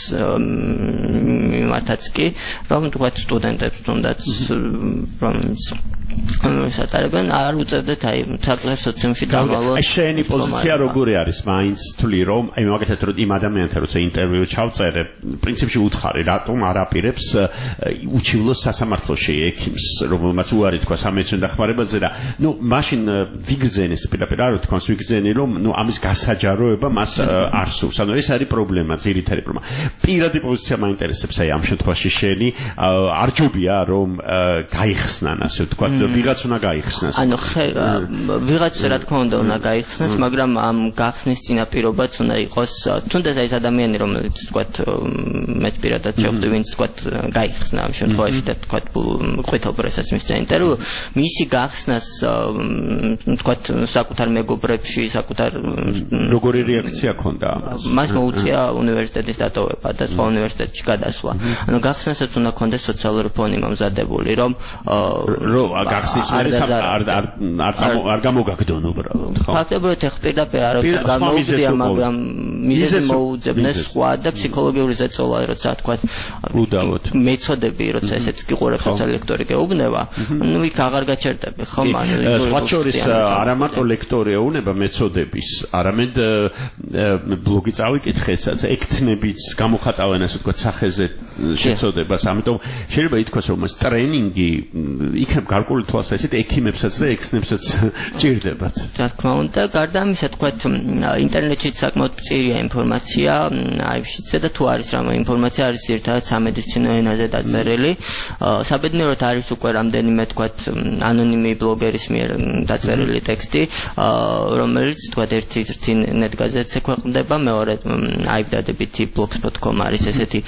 მიმართაც კი, რომ თქვათ სტუდენტებს თუნდაც რომელიც ამას ატარებენ, არ უწევდეთ აი საკუთარ სოციუმში დამალვად. აი შენი პოზიცია როგორი არის? მაინც თვლი რომ აი მაგათაც რომ იმ ადამიანთან როცა ინტერვიუ ჩავწერე, პრინციპში უთხარი, რატომ არ აპირებს უჩივლოს სასამართლოში ექიმს, რომელმაც უარი თქვა სამედიცინო დახმარებაზე და ნუ მაშინ ვიგრძენეს პირდაპირ არ ვთქვას ვიგრძენი რომ ნუ ამის გასაჯაროება მას არ სურს. ანუ ეს არის პრობლემა, ძირითადი პრობლემა. პირადი პოზიცია მაინტერესებს აი ამ შემთხვევაში შენი არ ჯობია რომ გაიხსნან ასე ვთქვათ ვიღაც უნდა გაიხსნას. ანუ ვიღაც რა თქმა უნდა უნდა გაიხსნას, მაგრამ ამ გახსნის წინაპირობაც უნდა იყოს თუნდაც ეს ადამიანი, რომელიც თქვათ მეც პირადად შევხვდი, ვინც თქვათ გაიხსნა ამ შემთხვევაში და თქვათ ყვითელ პრესას მისცა ინტერვიუ, მისი გახსნას თქვათ საკუთარ მეგობრებში, საკუთარ როგორი რეაქცია ქონდა ამას? მას მოუწია უნივერსიტეტის დატოვება და სხვა უნივერსიტეტში გადასვლა. ანუ გახსნასაც უნდა ქონდეს სოციალური ფონი მომზადებული, რომ რომ გახსნის მერე არ არ გამოგაგდონ უბრალოდ, ხო? ფაქტობრივად ეხ პირდაპირ არავის გამოუწია, მაგრამ მიზეზი მოუძებნეს სხვა და ფსიქოლოგიური ზეწოლა, როცა თქვათ უდავოდ მეცოდები, როცა ესეც გიყურებს სოციალექტორი გეუბნება, ну იქ აღარ გაჩერდები, ხო? ანუ სხვა შორის არა მარტო ლექტორი ეუნება მეცოდების, არამედ ბლოგი წავიკითხესაც ექთნებიც გამოხატავენ ასე ვთქვათ სახეზე შეცოდებას, ამიტომ შეიძლება ითქვას რომ ეს ტრენინგი იქნებ გარკვეული თვალსაზრისით ექიმებსაც და ექთნებსაც ჭირდებათ. რა თქმა უნდა, გარდა ამისა თქვათ ინტერნეტში საკმაოდ მწირია ინფორმაცია, აივშიც და თუ არის რამე ინფორმაცია არის ერთადაც სამედიცინო ენაზე დაწერილი. საბედნიეროდ არის უკვე რამდენიმე თქვათ ანონიმი ბლოგერის მიერ დაწერილი ტექსტი, რომელიც თქვათ ერთი ერთი ნეტგაზეთზე ქვეყნდება, მეორე აივდადებითი blogspot dot com არის ესეთი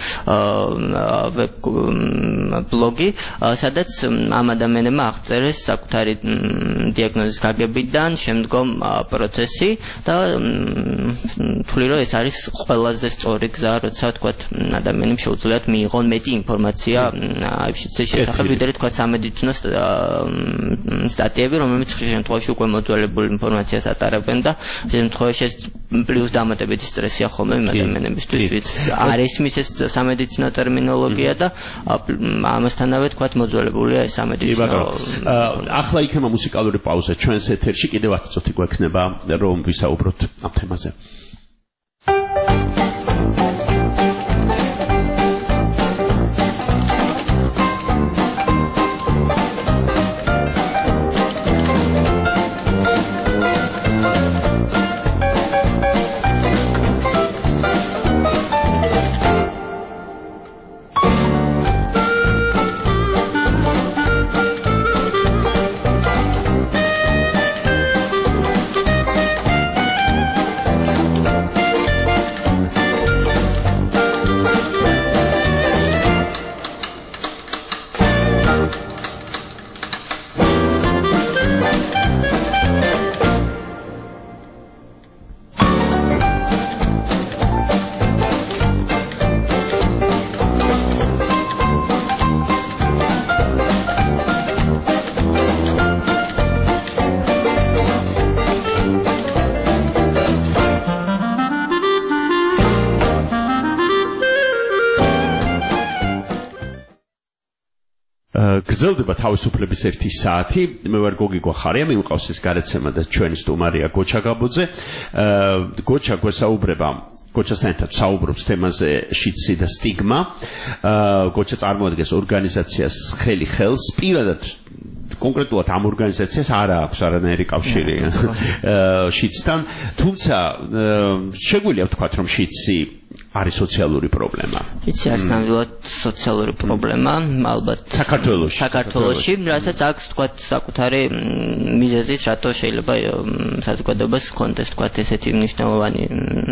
ბლოგი, სადაც ამ ადამიანებმა აღწერეს საკუთარი დიაგნოზის გაგებიდან შემდგომ პროცესი და თვლი რომ ეს არის ყველაზე სწორი გზა, როცა თქვათ ადამიანებს შეუძლიათ მიიღონ მეტი ინფორმაცია აივშიცის შესახებ, ვიდრე თქვათ სამედიცინო სტატიები, რომელიც ხშირ შემთხვევაში უკვე მოძველებული ინფორმაციას ატარებენ და შემთხვევაში ეს პლუს დამატებითი სტრესია ხოლმე იმ ადამიანებისთვის, ვინც არ ესმის ეს სამედიცინო ტერმინოლოგია და ამასთანავე თქვათ მოძველებულია ეს სამედიცინო. ახლა იქნება მუსიკალური პაუზა ჩვენს ეთერში, კიდევ ათი წუთი გვექნება რომ ვისაუბროთ ამ თემაზე. გრძელდება თავისუფლების ერთი საათი. მე ვარ გოგი გვახარია, მიმყავს ეს გარეთცემა და ჩვენი სტუმარია გოჩა გაბოძე. გოჩა გვესაუბრება გოჩასთან ერთად საუბრობს თემაზე შიცი და სტიგმა. გოჩა წარმოადგენს ორგანიზაციას ხელი ხელს, პირადად კონკრეტულად ამ ორგანიზაციას არ აქვს არანაირი კავშირი შიცთან, თუმცა შეგვიძლია ვთქვათ რომ შიცი არის სოციალური პრობლემა. იცი არის ნამდვილად სოციალური პრობლემა, ალბათ საქართველოში. საქართველოში, რასაც აქვს თქვათ საკუთარი მიზეზით, რატო შეიძლება საზოგადოებას ჰქონდეს თქვათ ესეთი მნიშვნელოვანი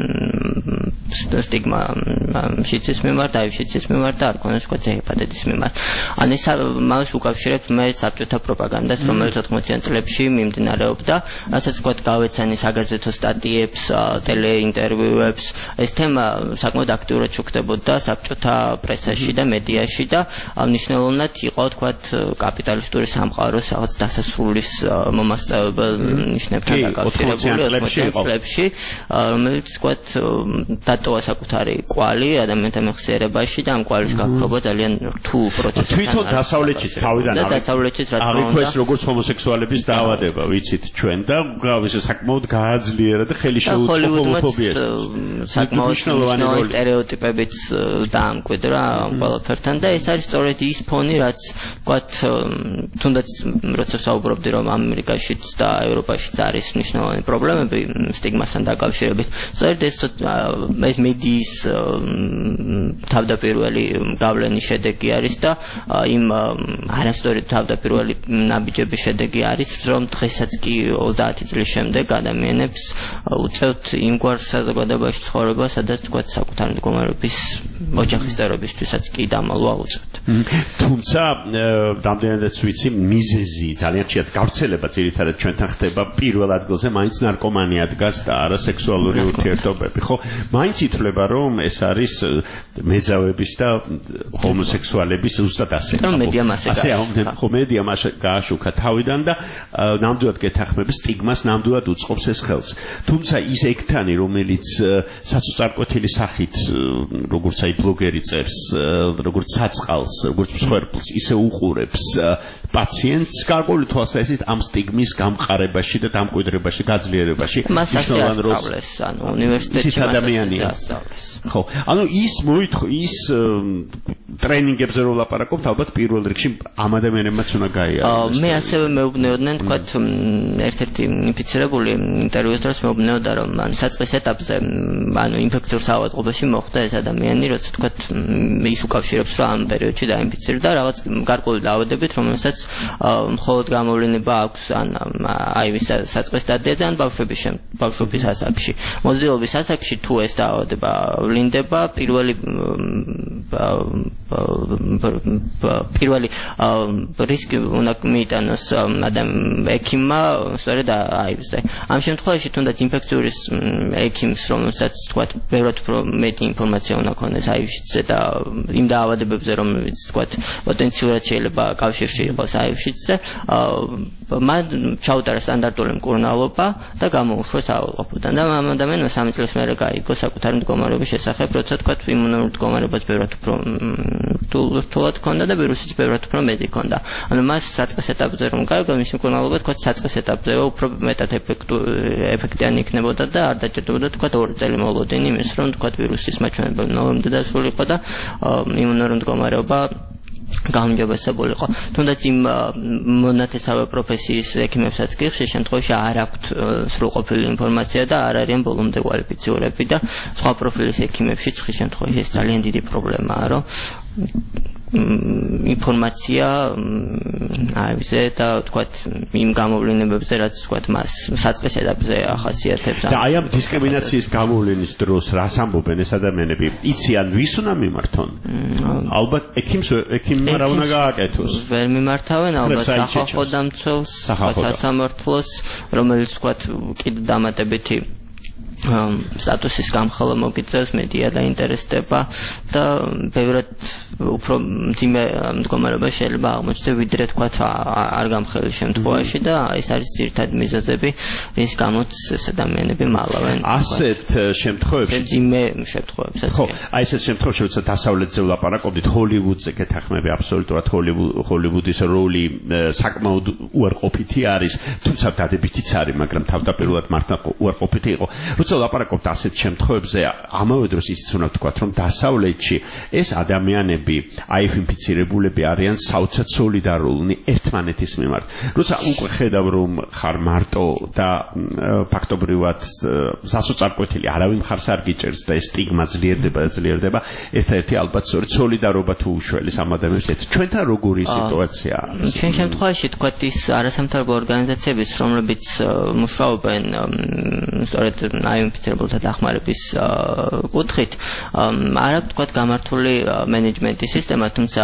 სტიგმა შიცის მიმართ, აივშიცის მიმართ და არ ქონდეს თქვათ ზეհეპატიტის მიმართ. ან ეს მას უკავშირებს მე საბჭოთა პროპაგანდას, რომელიც ოთხმოციან წლებში მიმდინარეობდა, რასაც თქვათ გავეცანი საგაზეთო სტატიებს, ტელეინტერვიუებს, ეს თემა საკმაოდ აქტიურად შუქდებოდა საბჭოთა პრესაში და მედიაში და მნიშვნელოვნად იყო თქვათ კაპიტალისტური სამყაროს რაღაც დასასრულის მომასწავებელ ნიშნებთან დაკავშირებული ოთხმოციან წლებში, რომელიც თქვათ დატოვა საკუთარი კვალი ადამიანთა მეხსიერებაში და ამ კვალის გაქრობა ძალიან რთულ პროცესს თვითონ დასავლეთშიც თავიდან და დასავლეთშიც რა თქმა უნდა ეს როგორც ჰომოსექსუალების დაავადება ვიცით ჩვენ და გავისე საკმაოდ გააძლიერა და ხელი შეუწყო ჰომოფობიას საკმაოდ მნიშვნელოვანი სტერეოტიპებიც დაამკვიდრა ყველაფერთან და ეს არის სწორედ ის ფონი, რაც ვთქვათ თუნდაც როცა საუბრობდი რომ ამერიკაშიც და ევროპაშიც არის მნიშვნელოვანი პრობლემები სტიგმასთან დაკავშირებით, სწორედ ეს ეს მედიის თავდაპირველი გავლენის შედეგი არის და იმ არასწორი თავდაპირველი ნაბიჯების შედეგი არის, რომ დღესაც კი ოცდაათი წლის შემდეგ ადამიანებს უწევთ იმგვარ საზოგადოებაში ცხოვრება, სადაც თქვა საკუთარი მდგომარეობის ოჯახის წევრებისთვისაც კი დამალვა უწევთ. თუმცა რამდენადაც ვიცი, მიზეზი ძალიან ხშირად გავრცელება ძირითადად ჩვენთან ხდება პირველ ადგილზე მაინც ნარკომანია დგას და არა სექსუალური ურთიერთობები, ხო? მაინც ითვლება, რომ ეს არის მეძავების და ჰომოსექსუალების ზუსტად ასე. მედია მასე გააშუქა. ხო, მედია მასე გააშუქა თავიდან და ნამდვილად გეთანხმების სტიგმას ნამდვილად უწყობს ეს ხელს. თუმცა ის ექთანი, რომელიც საწუწარკვეთილი სახით, როგორც აი ბლოგერი წერს, როგორც საწყალს, როგორც მსხვერპლს, ისე უყურებს პაციენტს გარკვეული თვალსაზრისით ამ სტიგმის გამყარებაში და დამკვიდრებაში, გაძლიერებაში. მას ასე ასწავლეს, ანუ უნივერსიტეტში ადამიანია. ხო, ანუ ის მოითხო, ის ტრენინგებზე რო ლაპარაკობთ, ალბათ პირველ რიგში ამ ადამიანებმაც უნდა გაიაროს. მე ასევე მეუბნეოდნენ, თქვათ, ერთ-ერთი ინფიცირებული ინტერვიუს დროს მეუბნეოდა, რომ ანუ საწყის ეტაპზე, ანუ ინფექციურ საავადმყოფოში მოხვდა ეს ადამიანი, როცა თქვათ ის უკავშირებს, რომ ამ პერიოდში დაინფიცირდა რაღაც გარკვეული დაავადებით, რომელსაც მხოლოდ გამოვლინება აქვს ან აი ვის საწყის სტადიაზე, ან ბავშვების ბავშვობის ასაკში. მოძიების ასაკში თუ ეს დაავადება ვლინდება, პირველი პირველი რისკი უნდა მიიტანოს ექიმმა, სწორედ აივზე. ამ შემთხვევაში თუნდაც ინფექციური ექიმს, რომელსაც თქვათ, ბევრად უფრო მეტი ინფორმაცია უნდა ქონდეს აივშიცზე და იმ დაავადებებზე, რომელიც თქვათ, პოტენციურად შეიძლება კავშირში იყოს აივშიცზე, მან ჩაუტარა სტანდარტული მკურნალობა და გამოუშვეს ავადმყოფოდან. და ამ ადამიანმა სამი წლის მერე გაიგო საკუთარი მდგომარეობის შესახებ, როცა თქვათ, იმუნური მდგომარეობაც ბევრად უფრო რთულად ჰქონდა და ვირუსიც ბევრად უფრო მეტი ჰქონდა. ანუ მას საწყის ეტაპზე რომ გაიგო, მისი მკურნალობა თქვათ საწყის ეტაპზე უფრო მეტად ეფექტიანი იქნებოდა და არ დაჭირდებოდა თქვათ ორი წელი მოლოდინი იმის, რომ თქვათ ვირუსის მაჩვენებელი ნორმამდე დასულიყო და იმუნური მდგომარეობა გაუმჯობესებულიყო. თუნდაც იმ მონათესავე პროფესიის ექიმებსაც კი ხშირ შემთხვევაში არ აქვთ სრულყოფილი ინფორმაცია და არ არიან ბოლომდე კვალიფიციურები და სხვა პროფილის ექიმებშიც ხშირ შემთხვევაში ეს ძალიან დიდი პრობლემაა, რომ ინფორმაცია აივზე და თქვათ იმ გამოვლენებებზე, რაც თქვათ მას საწყის ეტაპზე ახასიათებს. და აი ამ დისკრიმინაციის გამოვლენის დროს რას ამბობენ ეს ადამიანები? იციან ვის უნდა მიმართონ? ალბათ ექიმს ექიმმა რა უნდა გააკეთოს? ვერ მიმართავენ ალბათ სახალხო დამცველს, სასამართლოს, რომელიც თქვათ კიდე დამატებითი სტატუსის გამხელა მოგიწევს, მედია დაინტერესდება და ბევრად უფრო მძიმე მდგომარეობა შეიძლება აღმოჩნდეს, ვიდრე თქვათ არ გამხელის შემთხვევაში და ეს არის ძირითადი მიზეზები, რის გამოც ეს ადამიანები მალავენ. ასეთ შემთხვევებში მძიმე შემთხვევებსაც. ხო, აი ესეთ შემთხვევებში, როცა დასავლეთზე ვლაპარაკობდით, ჰოლივუდზე გეთანხმები აბსოლუტურად ჰოლივუდის როლი საკმაოდ უარყოფითი არის, თუმცა დადებითიც არის, მაგრამ თავდაპირველად მართლა უარყოფითი იყო. როცა ლაპარაკობთ ასეთ შემთხვევებზე, ამავე დროს ისიც უნდა ვთქვათ, რომ დასავლეთში ეს ადამიანები აივ ინფიცირებულები არიან საოცრად სოლიდარულნი ერთმანეთის მიმართ. როცა უკვე ხედავ, რომ ხარ მარტო და ფაქტობრივად სასოწარკვეთილი არავინ მხარს არ გიჭერს და ეს სტიგმა ძლიერდება და ძლიერდება, ერთ-ერთი ალბათ სოლიდარობა თუ უშველის ამ ადამიანებს ერთ. ჩვენთან როგორი სიტუაციაა? ჩვენ შემთხვევაში თქვათ ის არასამთავრობო ორგანიზაციების, რომლებიც მუშაობენ სწორედ აივ ინფიცირებულთა დახმარების კუთხით, არ აქვს თქვათ გამართული მენეჯმენტი სისტემა, თუმცა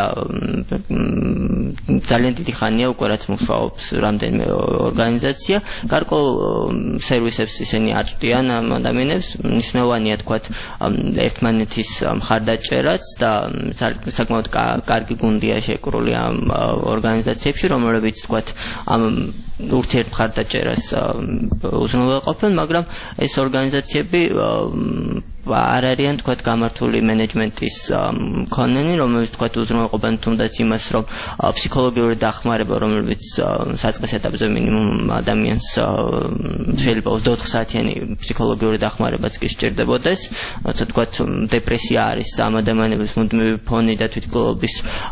ძალიან დიდი ხანია უკვე რაც მუშაობს რამდენიმე ორგანიზაცია, გარკვეულ სერვისებს ისინი აწვდიან ამ ადამიანებს, მნიშვნელოვანია თქვათ ერთმანეთის მხარდაჭერაც და საკმაოდ კარგი გუნდია შეკრული ამ ორგანიზაციებში, რომლებიც თქვათ ამ ურთიერთ მხარდაჭერას უზრუნველყოფენ, მაგრამ ეს ორგანიზაციები არ არიან თქვათ გამართული მენეჯმენტის მქონენი, რომელიც თქვათ უზრუნველყოფენ თუნდაც იმას, რომ ფსიქოლოგიური დახმარება, რომელიც საწყის ეტაპზე მინიმუმ ადამიანს შეიძლება ოცდაოთხ საათიანი ფსიქოლოგიური დახმარებაც კი სჭირდებოდეს, როცა თქვათ დეპრესია არის ამ ადამიანების მუდმივი ფონი და თვითმკვლელობის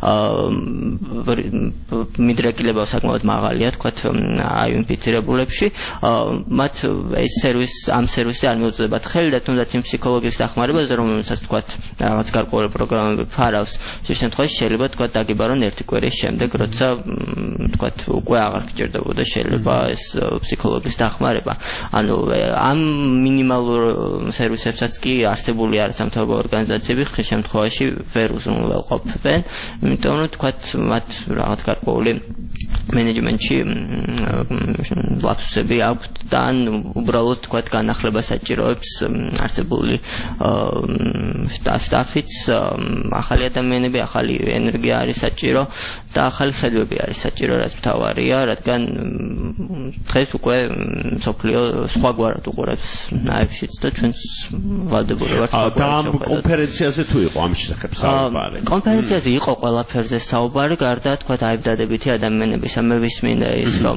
მიდრეკილება საკმაოდ მაღალია თქვათ აი ინფიცირებულებში, მათ ეს სერვისი ამ სერვისი არ მიუწვდებათ ხელი და თუნდაც იმ ფსიქოლოგიური ფსიქოლოგიის დახმარებაზე, რომელსაც თქვათ რაღაც გარკვეული პროგრამები ფარავს, ამ შემთხვევაში შეიძლება თქვათ დაგიბარონ ერთი კვირის შემდეგ, როცა თქვათ უკვე აღარ გჭირდებოდა შეიძლება ეს ფსიქოლოგის დახმარება. ანუ ამ მინიმალურ სერვისებსაც კი არსებული არის სამთავრობო ორგანიზაციები ხშირ შემთხვევაში ვერ უზრუნველყოფენ, იმიტომ რომ თქვათ მათ რაღაც გარკვეული მენეჯმენტში ლაფსები აქვთ და ან უბრალოდ თქვათ განახლება საჭიროებს არსებული სტაფიც, ახალი ადამიანები, ახალი ენერგია არის საჭირო და ახალი ხედვები არის საჭირო, რაც მთავარია, რადგან დღეს უკვე მსოფლიო სხვაგვარად უყურებს ნაებშიც და ჩვენს ვალდებულება ვართ სხვაგვარად. და ამ კონფერენციაზე თუ იყო ამ შესახებ საუბარი? კონფერენციაზე იყო ყველაფერზე საუბარი, გარდა თქვათ აიბდადებითი ადამიანების. მე ვისმინე ის რომ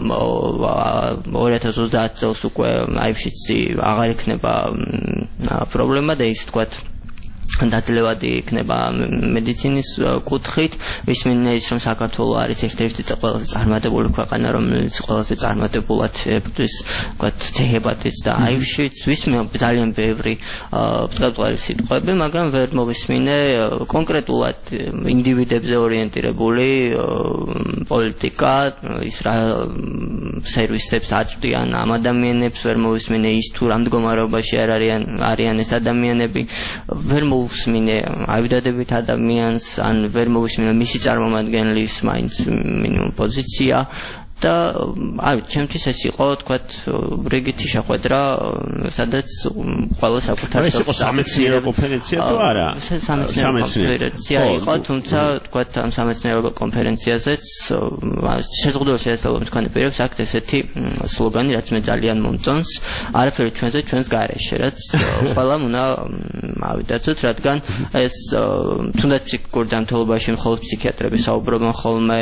ორი ათას ოცდაათ წელს უკვე აიბშიცი აღარ იქნება პრობლემა და ის თქვათ დაძლევადი იქნება მედიცინის კუთხით. ვისმინე ის რომ საქართველო არის ერთ-ერთი ყველაზე წარმატებული ქვეყანა, რომელიც ყველაზე წარმატებულად ებრძვის თქვათ ცეჰეპატიტს და აივშიც. ვისმინე ძალიან ბევრი ბრწყებწყვეტი სიტყვები, მაგრამ ვერ მოვისმინე კონკრეტულად ინდივიდებზე ორიენტირებული პოლიტიკა, ის რა სერვისებს აწვდიან ამ ადამიანებს, ვერ მოვისმინე ის თუ რა მდგომარეობაში არ არიან არიან ეს ადამიანები, ვერ მოვისმინე აივდადებით ადამიანს, ან ვერ მოვისმინე მისი წარმომადგენლის მაინც მინიმუმ პოზიცია და აი ჩემთვის ეს იყო თქვათ რიგითი შეხვედრა, სადაც ყველა საკუთარ ეს იყო სამეცნიერო კონფერენცია თუ არა? სამეცნიერო კონფერენცია იყო, თუმცა თქვათ ამ სამეცნიერო კონფერენციაზეც შეზღუდული შესაძლებლობის მქონე პირებს აქვთ ესეთი სლოგანი, რაც მე ძალიან მომწონს, არაფერი ჩვენზე, ჩვენს გარეშე, რაც ყველამ უნდა ავიდაცოთ, რადგან ეს თუნდაც ფსიქიკურ ჯანმრთელობაში მხოლოდ ფსიქიატრები საუბრობენ ხოლმე,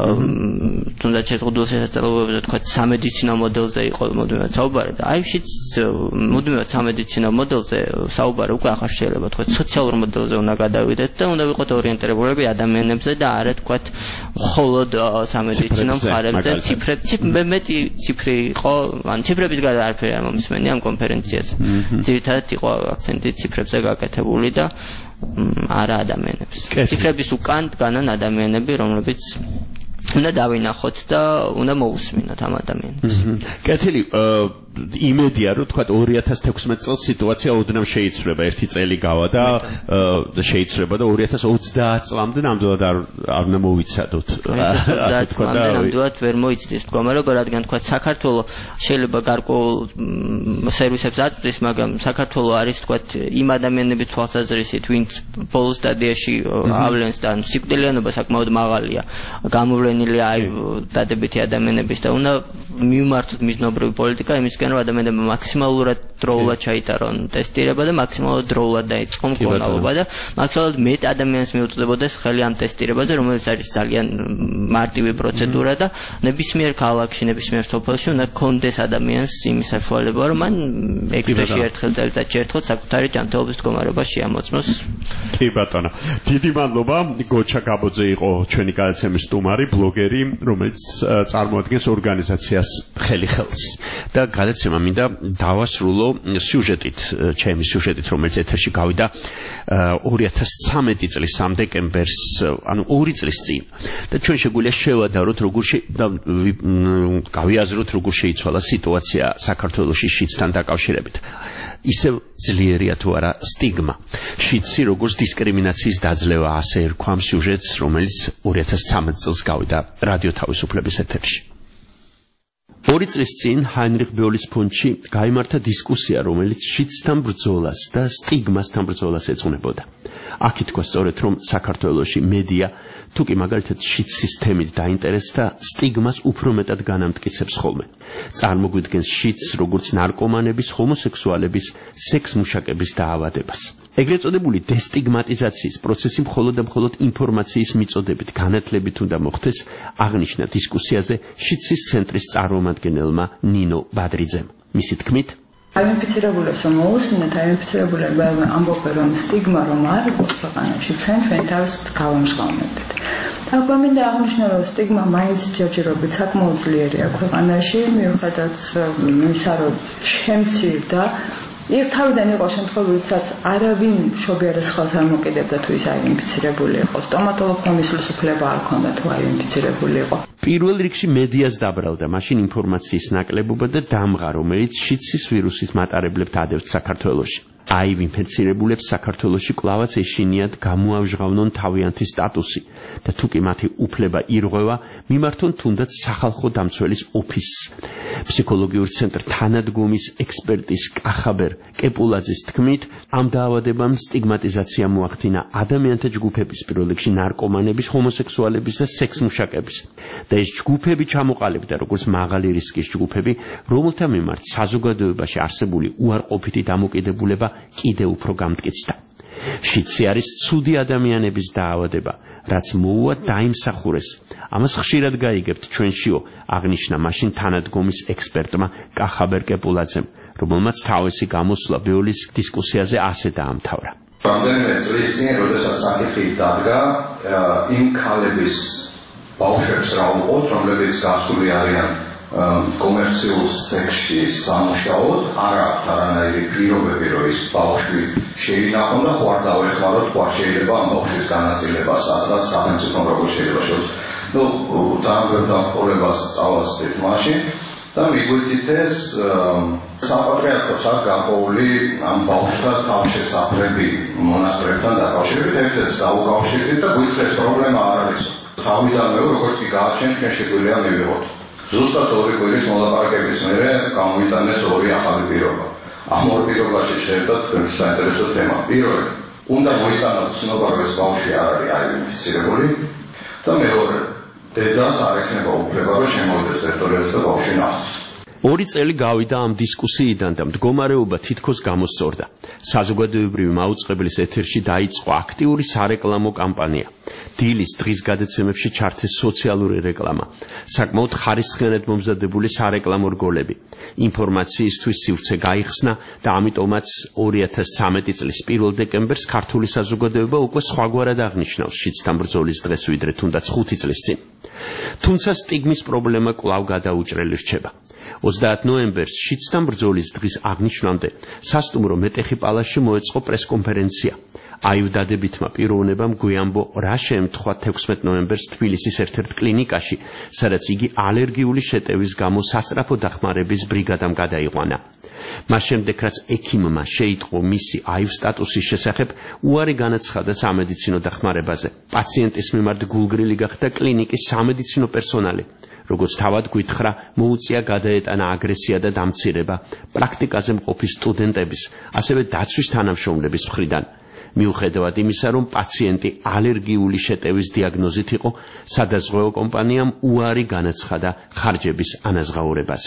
თუნდაც შეზღუდული შესაძლებლობებზე თქვათ სამედიცინო მოდელზე იყო მუდმივად საუბარი და აივშიც მუდმივად სამედიცინო მოდელზე საუბარი უკვე ახლა შეიძლება თქვათ სოციალურ მოდელზე უნდა გადავიდეთ და უნდა ვიყოთ ორიენტირებულები ადამიანებზე და არა თქვათ მხოლოდ სამედიცინო მხარეებზე. ციფრები მეტი ციფრი იყო, ან ციფრების გარდა არაფერი არ მომისმენი ამ კონფერენციაზე. ძირითადად იყო აქცენტი ციფრებზე გაკეთებული და არა ადამიანებზე. ციფრების უკან დგანან ადამიანები, რომლებიც უნდა დავინახოთ და უნდა მოусმინოთ ამ ადამიანებს. კეთილი, იმედია რომ თქვა ორი ათას თექვსმეტ წელს სიტუაცია ოდნავ შეიცვლება, ერთი წელი გავა და შეიცვლება და ორი ათას ოცდაათ წლამდე ნამდვილად არ არ უნდა მოვიცადოთ. ოცდაათ წლამდე ნამდვილად ვერ მოიცდის მდგომარეობა, რადგან თქვა საქართველოს შეიძლება გარკვეულ სერვისებს აწვდის, მაგრამ საქართველოს არის თქვა იმ ადამიანების თვალსაზრისით, ვინც ბოლო სტადიაში ავლენს და სიკვდილიანობა საკმაოდ მაღალია, გამოვლენილია აი დადებითი ადამიანების და უნდა მივმართოთ მიზნობრივი პოლიტიკა იმის რომ ადამიანებმა მაქსიმალურად დროულად ჩაიტარონ ტესტირება და მაქსიმალურად დროულად დაიწყონ მკურნალობა და მაქსიმალურად მეტ ადამიანს მიუწვდებოდეს ხელი ამ ტესტირებაზე, რომელიც არის ძალიან მარტივი პროცედურა და ნებისმიერ ქალაქში, ნებისმიერ სოფელში უნდა გქონდეს ადამიანს იმის საშუალება, რომ მან ექვს თვეში ერთხელ წელიწადში ერთხელ საკუთარი ჯანმრთელობის მდგომარეობა შეამოწმოს. კი ბატონო, დიდი მადლობა. გოჩა გაბოძე იყო ჩვენი გადაცემის სტუმარი, ბლოგერი, რომელიც წარმოადგენს ორგანიზაციას ხელი ხელს. და გადაცემა მინდა დავასრულო სიუჟეტით, ჩემი სიუჟეტით, რომელიც ეთერში გავიდა ორი ათას ცამეტი წლის სამ დეკემბერს, ანუ ორი წლის წინ. და ჩვენ შეგვიძლია შევადაროთ, როგორ გავიაზროთ, როგორ შეიცვალა სიტუაცია საქართველოში შიდსთან დაკავშირებით. ისევ ძლიერია თუ არა სტიგმა. შიდსი როგორც დისკრიმინაციის დაძლევა, ასე ერქვა ამ სიუჟეტს, რომელიც ორი ათას ცამეტ წელს გავიდა რადიო თავისუფლების ეთერში. ორი წლის წინ ჰაინრიხ ბეოლის ფონდში გაიმართა დისკუსია, რომელიც შიდსთან ბრძოლას და სტიგმასთან ბრძოლას ეძღვნებოდა. აქ ითქვა სწორედ, რომ საქართველოში მედია თუ კი მაგალითად შიდს სისტემით დაინტერესდა, სტიგმას უფრო მეტად განამტკიცებს ხოლმე. წარმოგვიდგენს შიდს როგორც ნარკომანების, ჰომოსექსუალების, სექს-მუშაკების დაავადებას. ეგრეთ წოდებული დესტიგმატიზაციის პროცესი მხოლოდ და მხოლოდ ინფორმაციის მიწოდებით განათლებით უნდა მოხდეს, აღნიშნა დისკუსიაზე შიდსის ცენტრის წარმომადგენელმა ნინო ბადრიძემ. მისი თქმით, აინფიცირებულებს რომ მოусმინოთ, აინფიცირებულები ამბობენ რომ სტიგმა რომ არ იყო ქვეყანაში, ჩვენ ჩვენ თავს გავამჟღავნებთ. აქ მინდა აღნიშნო, რომ სტიგმა მაინც ჯერჯერობით საკმაოდ ძლიერია ქვეყანაში, მიუხედავად იმისა, რომ შემცირდა ერთ თავიდან იყო შემთხვევები, სადაც არავინ მშობიარეს ხელს არ მოკიდებდა თუ ის აინფიცირებული იყო. სტომატოლოგმა მისვლის უფლება არ ჰქონდა თუ აინფიცირებული იყო. პირველ რიგში მედიას დაბრალდა მაშინ ინფორმაციის ნაკლებობა და დამღა, რომელიც შიცის ვირუსის მატარებლებთ ადევთ საქართველოში. აივ ინფიცირებულებს საქართველოში კლავაც ეშინიათ გამოავჟღავნონ თავიანთი სტატუსი და თუკი მათი უფლება ირღვევა, მიმართონ თუნდაც სახალხო დამცველის ოფისს. ფსიქოლოგიურ ცენტრ თანადგომის ექსპერტის კახაბერ კეპულაძის თქმით, ამ დაავადებამ სტიგმატიზაცია მოახდინა ადამიანთა ჯგუფების, პირველ რიგში ნარკომანების, ჰომოსექსუალების და სექსმუშაკების. და ეს ჯგუფები ჩამოყალიბდა როგორც მაღალი რისკის ჯგუფები, რომელთა მიმართ საზოგადოებაში არსებული უარყოფითი დამოკიდებულება კიდევ უფრო გამტკიცდა. შიცი არის ცუდი ადამიანების დაავადება, რაც მოუვა დაიმსახურეს. ამას ხშირად გაიგებთ ჩვენშიო, აღნიშნა მაშინ თანადგომის ექსპერტმა კახაბერ კეპულაძემ, რომელმაც თავისი გამოსვლა ბეოლის დისკუსიაზე ასე დაამთავრა. რამდენიმე წლის წინ, როდესაც საკითხი დადგა, იმ ქალების ბავშვებს რა უყოთ, რომლებიც გასული არიან კომერციულ სექსში სამუშაოდ, არ აქვს არანაირი პირობები, რომ ის ბავშვი შეინახონ და ხო არ დავეხმაროთ, ხო არ შეიძლება ამ ბავშვის განაწილება, სადღაც სახელმწიფო როგორ შეიძლება შევს. ნუ ძალიან ბევრ დამხმარებას წავასწრით მაშინ და მიგვიწით ეს საპატრიარქოს აქ გაყოლი ამ ბავშვთა თავშესაფრები მონასტრებთან დაკავშირებით, ერთ-ერთს დაუკავშირდით და გვითხრეს პრობლემა არ არის. თავიდანვე როგორც კი გააჩენთ, ჩვენ შეგვიძლია მივიღოთ. ზუსტად ორი კვირის მოლაპარაკების მერე გამოვიტანეს ორი ახალი პირობა. ამ ორ პირობაში შეერთდა თქვენს საინტერესო თემა. პირველი, უნდა მოიტანოთ ცნობა, რომ ეს ბავშვი არ არის აინფიცირებული და მეორე, დედას არ ექნება უფლება, რომ შემოვიდეს ტერიტორიაზე და ბავშვი ნახოს. ორი წელი გავიდა ამ დისკუსიიდან და მდგომარეობა თითქოს გამოსწორდა. საზოგადოებრივი მაუწყებლის ეთერში დაიწყო აქტიური სარეკლამო კამპანია. დილის დღის გადაცემებში ჩართეს სოციალური რეკლამა, საკმაოდ ხარისხიანად მომზადებული სარეკლამო რგოლები. ინფორმაციისთვის სივრცე გაიხსნა და ამიტომაც ორი ათას ცხრამეტი წლის პირველ დეკემბერს ქართული საზოგადოება უკვე სხვაგვარად აღნიშნავს შიცთან ბრძოლის დღეს, ვიდრე თუნდაც ხუთი წლის წინ. თუმცა სტიგმის პრობლემა კვლავ გადაუჭრელი რჩება. ოცდაათი ნოემბერს შიცთან ბრძოლის დღის აღნიშვნამდე სასტუმრო მეტეხი პალასში მოეწყო პრესკონფერენცია. აივ დადებითმა პიროვნებამ გვიამბო რა შეემთხვა თექვსმეტი ნოემბერს თბილისის ერთ-ერთ კლინიკაში, სადაც იგი ალერგიული შეტევის გამო სასწრაფო დახმარების ბრიგადამ გადაიყვანა. მას შემდეგ რაც ექიმმა შეიტყო მისი აივ სტატუსის შესახებ, უარი განაცხადა სამედიცინო დახმარებაზე. პაციენტის მიმართ გულგრილი გახდა კლინიკის სამედიცინო პერსონალი. როგორც თავად გვითხრა, მოუწია გადაეტანა აგრესია და დამცირება პრაქტიკაზე მყოფი სტუდენტების, ასევე დაცვის თანამშრომლების მხრიდან. მიუხედავად იმისა, რომ პაციენტი ალერგიული შეტევის დიაგნოზით იყო, სადაზღვეო კომპანიამ უარი განაცხადა ხარჯების ანაზღაურებაზე.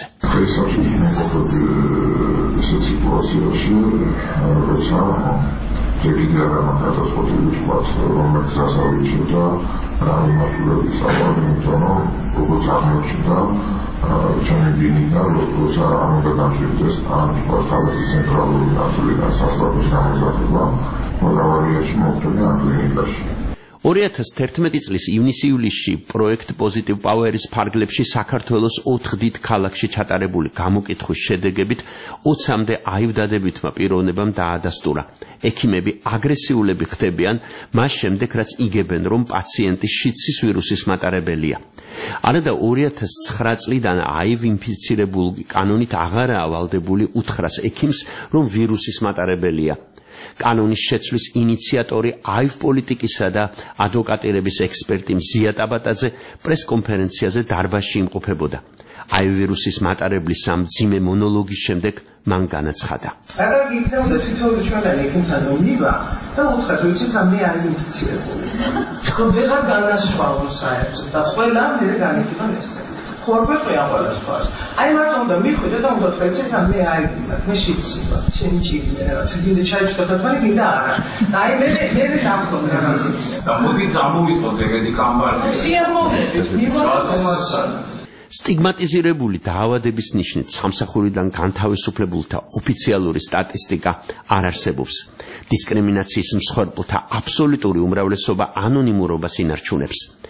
Çekildi arama katastrofi tutmaz. Romek zasavicida, immaculati salvamento, ugucamicida, çanedinida, uguca amagadanjivdes, antiportalati centraluri națulidan sastratus gamozateba, modavariači mohtoni aklinikaši. ორი ათას თერთმეტი წლის ივნის-ივლისში პროექტ პოზიტივ პაუერის ფარგლებში საქართველოს ოთხ დიდ ქალაქში ჩატარებული გამოკითხვის შედეგებით ოცამდე აივ დადებითმა პიროვნებამ დაადასტურა. ექიმები აგრესიულები ხდებიან მას შემდეგ, რაც იგებენ, რომ პაციენტი შიცის ვირუსის მატარებელია. არადა ორი ათას ცხრა წლიდან აივ ინფიცირებულ კანონით აღარაა ვალდებული უთხრას ექიმს, რომ ვირუსის მატარებელია. კანონის შეცვლის ინიციატორი აივ პოლიტიკისა და ადვოკატირების ექსპერტი მზია ტაბატაძე პრესკონფერენციაზე დარბაზში იმყოფებოდა. აივ ვირუსის მატარებლის ამ მძიმე მონოლოგის შემდეგ მან განაცხადა. Dacă gândeam თვითონ ჩვენთან ექიმთან რომ მივა და უთხრათ, რომ იცით ამ მე არ ინფიცირებული. ხო ვეღარ განასხვავო საერთოდ და ყველა მე განეკითხა ეს. ხორბეტია ყველას ფარს. აი მარტო უნდა მიხვიდე და უნდა თქვენცეთ ამ მე აი მე შიცივა. შენი ჭირია რაღაც გინდა ჩაიჭოთ თქვენი გინდა არა. და აი მე მე მე დავხდომე რაღაცა. და მოდი წამოვიწყოთ ეგეთი კამპანია. სიამოვნებით მივაწყოთ. სტიგმატიზირებული დაავადების ნიშნით სამსახურიდან განთავისუფლებულთა ოფიციალური სტატისტიკა არ არსებობს. დისკრიმინაციის მსხვერპლთა აბსოლუტური უმრავლესობა ანონიმურობას ინარჩუნებს.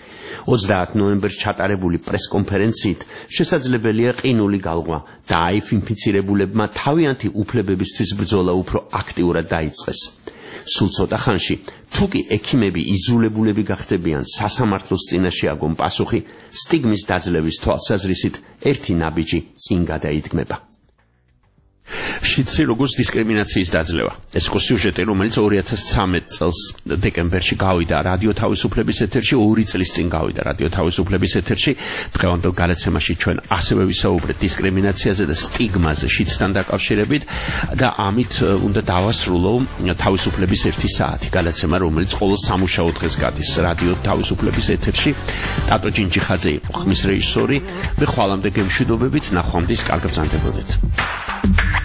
ოცდაათი ნოემბერს ჩატარებული პრესკონფერენციით შესაძლებელია ყინული გალღვა და აივ ინფიცირებულებმა თავიანთი უფლებებისთვის ბრძოლა უფრო აქტიურად დაიწყეს. სულ ცოტა ხანში, თუ კი ექიმები იძულებულები გახდებიან სასამართლოს წინაშე აგონ პასუხი, სტიგმის დაძლევის თვალსაზრისით ერთი ნაბიჯი წინ გადაიდგმება. შიდსი როგორც დისკრიმინაციის დაძლევა. ეს იყო სიუჟეტი, რომელიც ორი ათას ცხრამეტი წელს დეკემბერში გავიდა რადიო თავისუფლების ეთერში, ორი წლის წინ გავიდა რადიო თავისუფლების ეთერში. დღევანდელ გადაცემაში ჩვენ ასევე ვისაუბრეთ დისკრიმინაციაზე და სტიგმაზე შიდსთან დაკავშირებით და ამით უნდა დავასრულო თავისუფლების ერთი საათი გადაცემა, რომელიც ყოველ სამუშაო დღეს გადის რადიო თავისუფლების ეთერში. ტატო ჯინჯიხაძე იყო ხმის რეჟისორი. მე ხვალამდე გემშვიდობებით, ნახვამდის, კარგ ბრძანდებოდეთ.